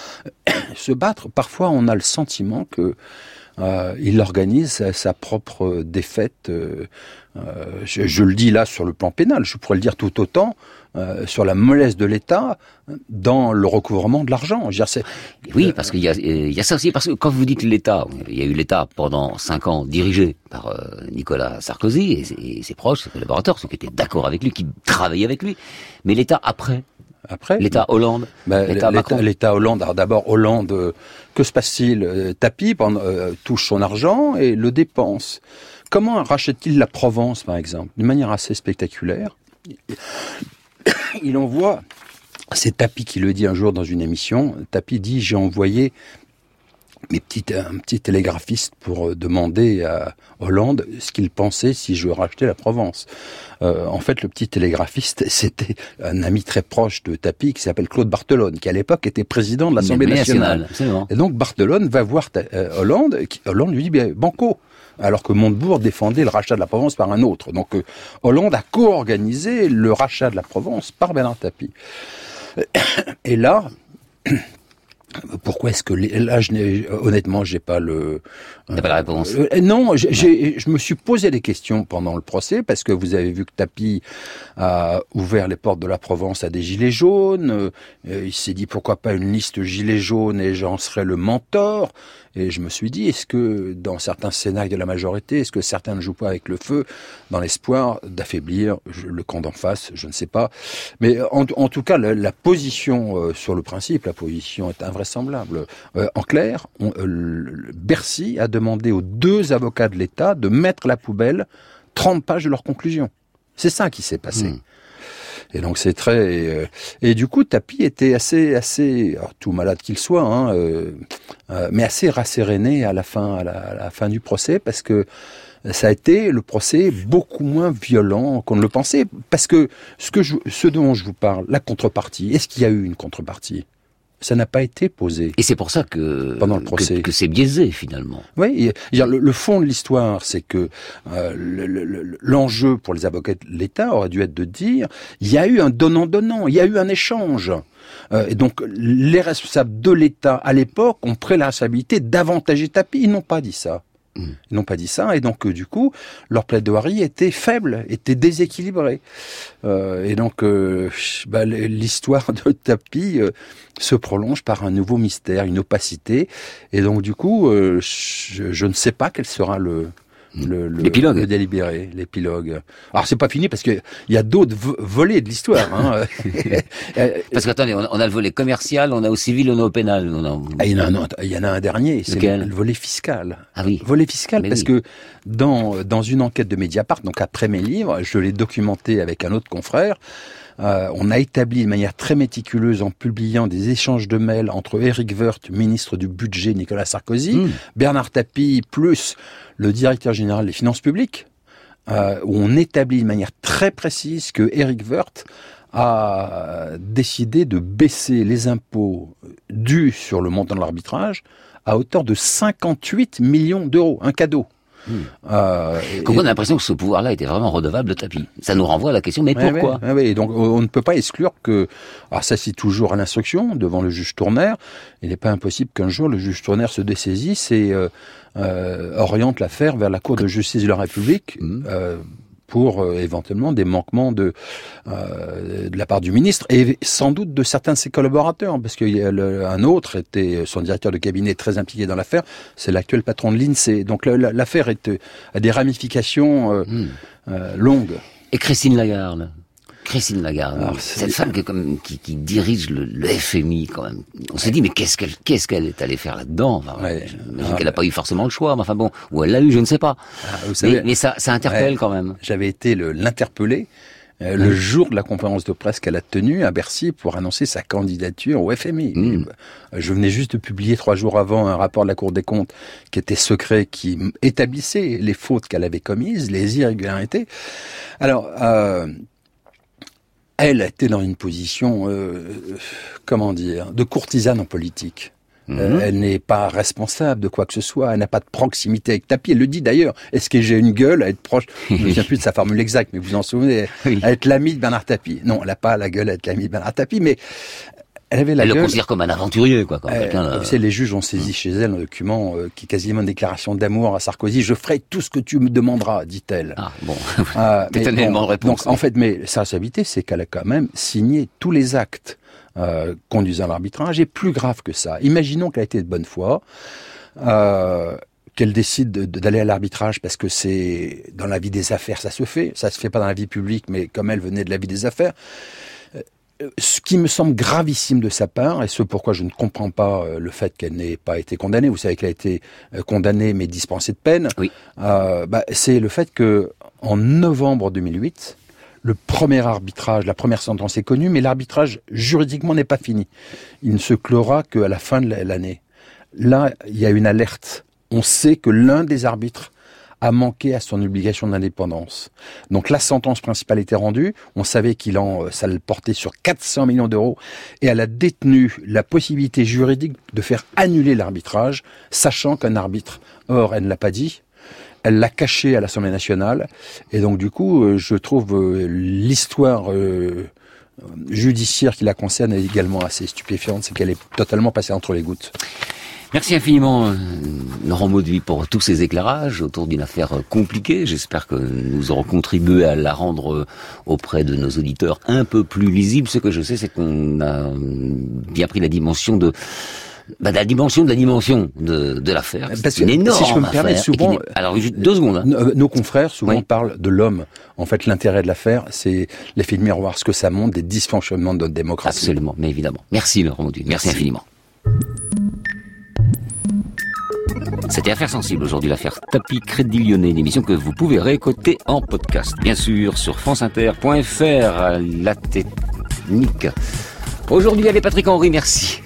se battre? Parfois, on a le sentiment que euh, il organise sa, sa propre défaite. Euh, euh, je, je le dis là sur le plan pénal. Je pourrais le dire tout autant euh, sur la mollesse de l'État dans le recouvrement de l'argent. Je veux dire, c'est, oui, parce qu'il y a, il y a ça aussi. Parce que quand vous dites l'État, il y a eu l'État pendant cinq ans dirigé par euh, Nicolas Sarkozy et ses, et ses proches, ses collaborateurs, ceux qui étaient d'accord avec lui, qui travaillaient avec lui. Mais l'État après. Après, l'État Hollande, ben, l'État, l'État, l'État Hollande. Alors d'abord Hollande, euh, que se passe-t-il? euh, Tapie euh, touche son argent et le dépense. Comment rachète-t-il la Provence, par exemple? D'une manière assez spectaculaire. Il envoie, c'est Tapie qui le dit un jour dans une émission. Tapie dit, j'ai envoyé mes petites, un petit télégraphiste pour demander à Hollande ce qu'il pensait si je rachetais la Provence. Euh, en fait, le petit télégraphiste, c'était un ami très proche de Tapie qui s'appelle Claude Barthelone, qui à l'époque était président de l'Assemblée nationale. nationale. Et donc Barthelone va voir euh, Hollande, qui, Hollande lui dit bien, banco, alors que Montebourg défendait le rachat de la Provence par un autre. Donc euh, Hollande a co-organisé le rachat de la Provence par Bernard Tapie. Et là... Pourquoi est-ce que les, là, je n'ai, honnêtement, j'ai pas le. T'as euh, pas la réponse. Euh, non, j'ai, j'ai, je me suis posé des questions pendant le procès parce que vous avez vu que Tapie a ouvert les portes de la Provence à des gilets jaunes. Euh, il s'est dit pourquoi pas une liste gilets jaunes et j'en serais le mentor. Et je me suis dit, est-ce que dans certains scénarios de la majorité, est-ce que certains ne jouent pas avec le feu dans l'espoir d'affaiblir le camp d'en face? Je ne sais pas. Mais en, en tout cas, la, la position euh, sur le principe, la position est invraisemblable. Euh, en clair, on, euh, Bercy a demandé aux deux avocats de l'État de mettre à la poubelle trente pages de leur conclusion. C'est ça qui s'est passé. Mmh. Et donc c'est très euh, et du coup Tapie était assez assez alors, tout malade qu'il soit, hein, euh, euh, mais assez rasséréné à la fin à la, à la fin du procès parce que ça a été le procès beaucoup moins violent qu'on ne le pensait parce que ce que je, ce dont je vous parle, la contrepartie, est-ce qu'il y a eu une contrepartie? Ça n'a pas été posé. Et c'est pour ça que pendant le procès que, que c'est biaisé finalement. Oui, le, le fond de l'histoire, c'est que euh, le, le, l'enjeu pour les avocats de l'État aurait dû être de dire il y a eu un donnant-donnant, il y a eu un échange. Euh, et donc les responsables de l'État à l'époque ont pris la responsabilité d'avantager Tapie. Ils n'ont pas dit ça. Ils n'ont pas dit ça, et donc euh, du coup, leur plaidoirie était faible, était déséquilibrée. Euh, et donc, euh, bah, l'histoire de Tapie euh, se prolonge par un nouveau mystère, une opacité. Et donc du coup, euh, je, je ne sais pas quel sera le... Le, le, l'épilogue. Le délibéré, l'épilogue. Alors c'est pas fini parce que il y a d'autres vo- volets de l'histoire. Hein. Parce qu'attendez, on a, on a le volet commercial, on a au civil, on a au pénal. On a... Ah, il, y en a un, il y en a un dernier, c'est le, le volet fiscal. Ah oui. Volet fiscal Mais parce oui. que dans dans une enquête de Mediapart, donc après mes livres, je l'ai documenté avec un autre confrère. Euh, on a établi de manière très méticuleuse en publiant des échanges de mails entre Éric Woerth, ministre du budget Nicolas Sarkozy, mmh. Bernard Tapie, plus le directeur général des finances publiques, euh, où on établit de manière très précise que Éric Woerth a décidé de baisser les impôts dus sur le montant de l'arbitrage à hauteur de cinquante-huit millions d'euros, un cadeau. Mmh. Euh, Comme et... on a l'impression que ce pouvoir-là était vraiment redevable de Tapie. Ça nous renvoie à la question, mais pourquoi? Oui, oui, oui. Donc on ne peut pas exclure que, alors ça c'est toujours à l'instruction devant le juge Tournaire. Il n'est pas impossible qu'un jour le juge Tournaire se dessaisisse et euh, euh, oriente l'affaire vers la Cour de justice de la République. Mmh. Euh, pour euh, éventuellement des manquements de euh, de la part du ministre et sans doute de certains de ses collaborateurs, parce qu'un autre était son directeur de cabinet très impliqué dans l'affaire, c'est l'actuel patron de l'INSEE. Donc l'affaire est, a des ramifications euh, mmh. euh, longues. Et Christine Lagarde Christine Lagarde, alors, cette femme qui, comme, qui, qui dirige le, le F M I quand même. On s'est dit mais qu'est-ce qu'elle qu'est-ce qu'elle est allée faire là-dedans? Enfin, ouais. J'imagine ah, qu'elle n'a pas eu forcément le choix, mais enfin bon, ou elle l'a eu, je ne sais pas. Ah, vous savez, mais, mais ça, ça interpelle ouais, quand même. J'avais été le, l'interpeller euh, mmh. le jour de la conférence de presse qu'elle a tenue à Bercy pour annoncer sa candidature au F M I. Mmh. Je venais juste de publier trois jours avant un rapport de la Cour des comptes qui était secret, qui établissait les fautes qu'elle avait commises, les irrégularités. Alors. Euh, Elle était dans une position, euh, comment dire, de courtisane en politique. Mmh. Euh, elle n'est pas responsable de quoi que ce soit. Elle n'a pas de proximité avec Tapie. Elle le dit d'ailleurs. Est-ce que j'ai une gueule à être proche? Je ne me souviens plus de sa formule exacte, mais vous vous en souvenez. Oui. À être l'ami de Bernard Tapie. Non, elle n'a pas la gueule à être l'ami de Bernard Tapie, mais elle avait la elle gueule. le considère comme un aventurier, quoi. Comme euh, quelqu'un, vous savez, les juges ont saisi mmh. chez elle un document euh, qui est quasiment une déclaration d'amour à Sarkozy. Je ferai tout ce que tu me demanderas, dit-elle. Ah bon. euh, C'est un élément de réponse. Donc, en fait, mais sa responsabilité, c'est qu'elle a quand même signé tous les actes euh, conduisant à l'arbitrage. Et plus grave que ça, imaginons qu'elle a été de bonne foi. Euh, qu'elle décide de, de, d'aller à l'arbitrage parce que c'est dans la vie des affaires, ça se fait. Ça se fait pas dans la vie publique, mais comme elle venait de la vie des affaires. Ce qui me semble gravissime de sa part, et ce pourquoi je ne comprends pas le fait qu'elle n'ait pas été condamnée, vous savez qu'elle a été condamnée mais dispensée de peine, oui. euh, bah, c'est le fait que en novembre deux mille huit, le premier arbitrage, la première sentence est connue, mais l'arbitrage juridiquement n'est pas fini. Il ne se clora qu'à la fin de l'année. Là, il y a une alerte. On sait que l'un des arbitres a manqué à son obligation d'indépendance. Donc la sentence principale était rendue, on savait qu'il en, ça le portait sur quatre cents millions d'euros, et elle a détenu la possibilité juridique de faire annuler l'arbitrage, sachant qu'un arbitre, or elle ne l'a pas dit, elle l'a caché à l'Assemblée nationale, et donc du coup, je trouve l'histoire euh, judiciaire qui la concerne est également assez stupéfiante, c'est qu'elle est totalement passée entre les gouttes. Merci infiniment, Laurent Mauduit, pour tous ces éclairages autour d'une affaire compliquée. J'espère que nous aurons contribué à la rendre auprès de nos auditeurs un peu plus lisible. Ce que je sais, c'est qu'on a bien pris la dimension de... Bah, la dimension de la dimension de, de l'affaire. Parce c'est une énorme si je peux me permettre, souvent, alors juste deux secondes. Hein. Nos, nos confrères souvent oui. parlent de l'homme. En fait, l'intérêt de l'affaire, c'est l'effet de miroir, ce que ça montre des dysfonctionnements de notre démocratie. Absolument, mais évidemment. Merci Laurent Mauduit. Merci, Merci infiniment. C'était Affaires sensibles aujourd'hui, l'affaire Tapie Crédit Lyonnais, une émission que vous pouvez réécouter en podcast, bien sûr, sur franceinter point f r, la technique. Aujourd'hui, allez Patrick Henry, merci.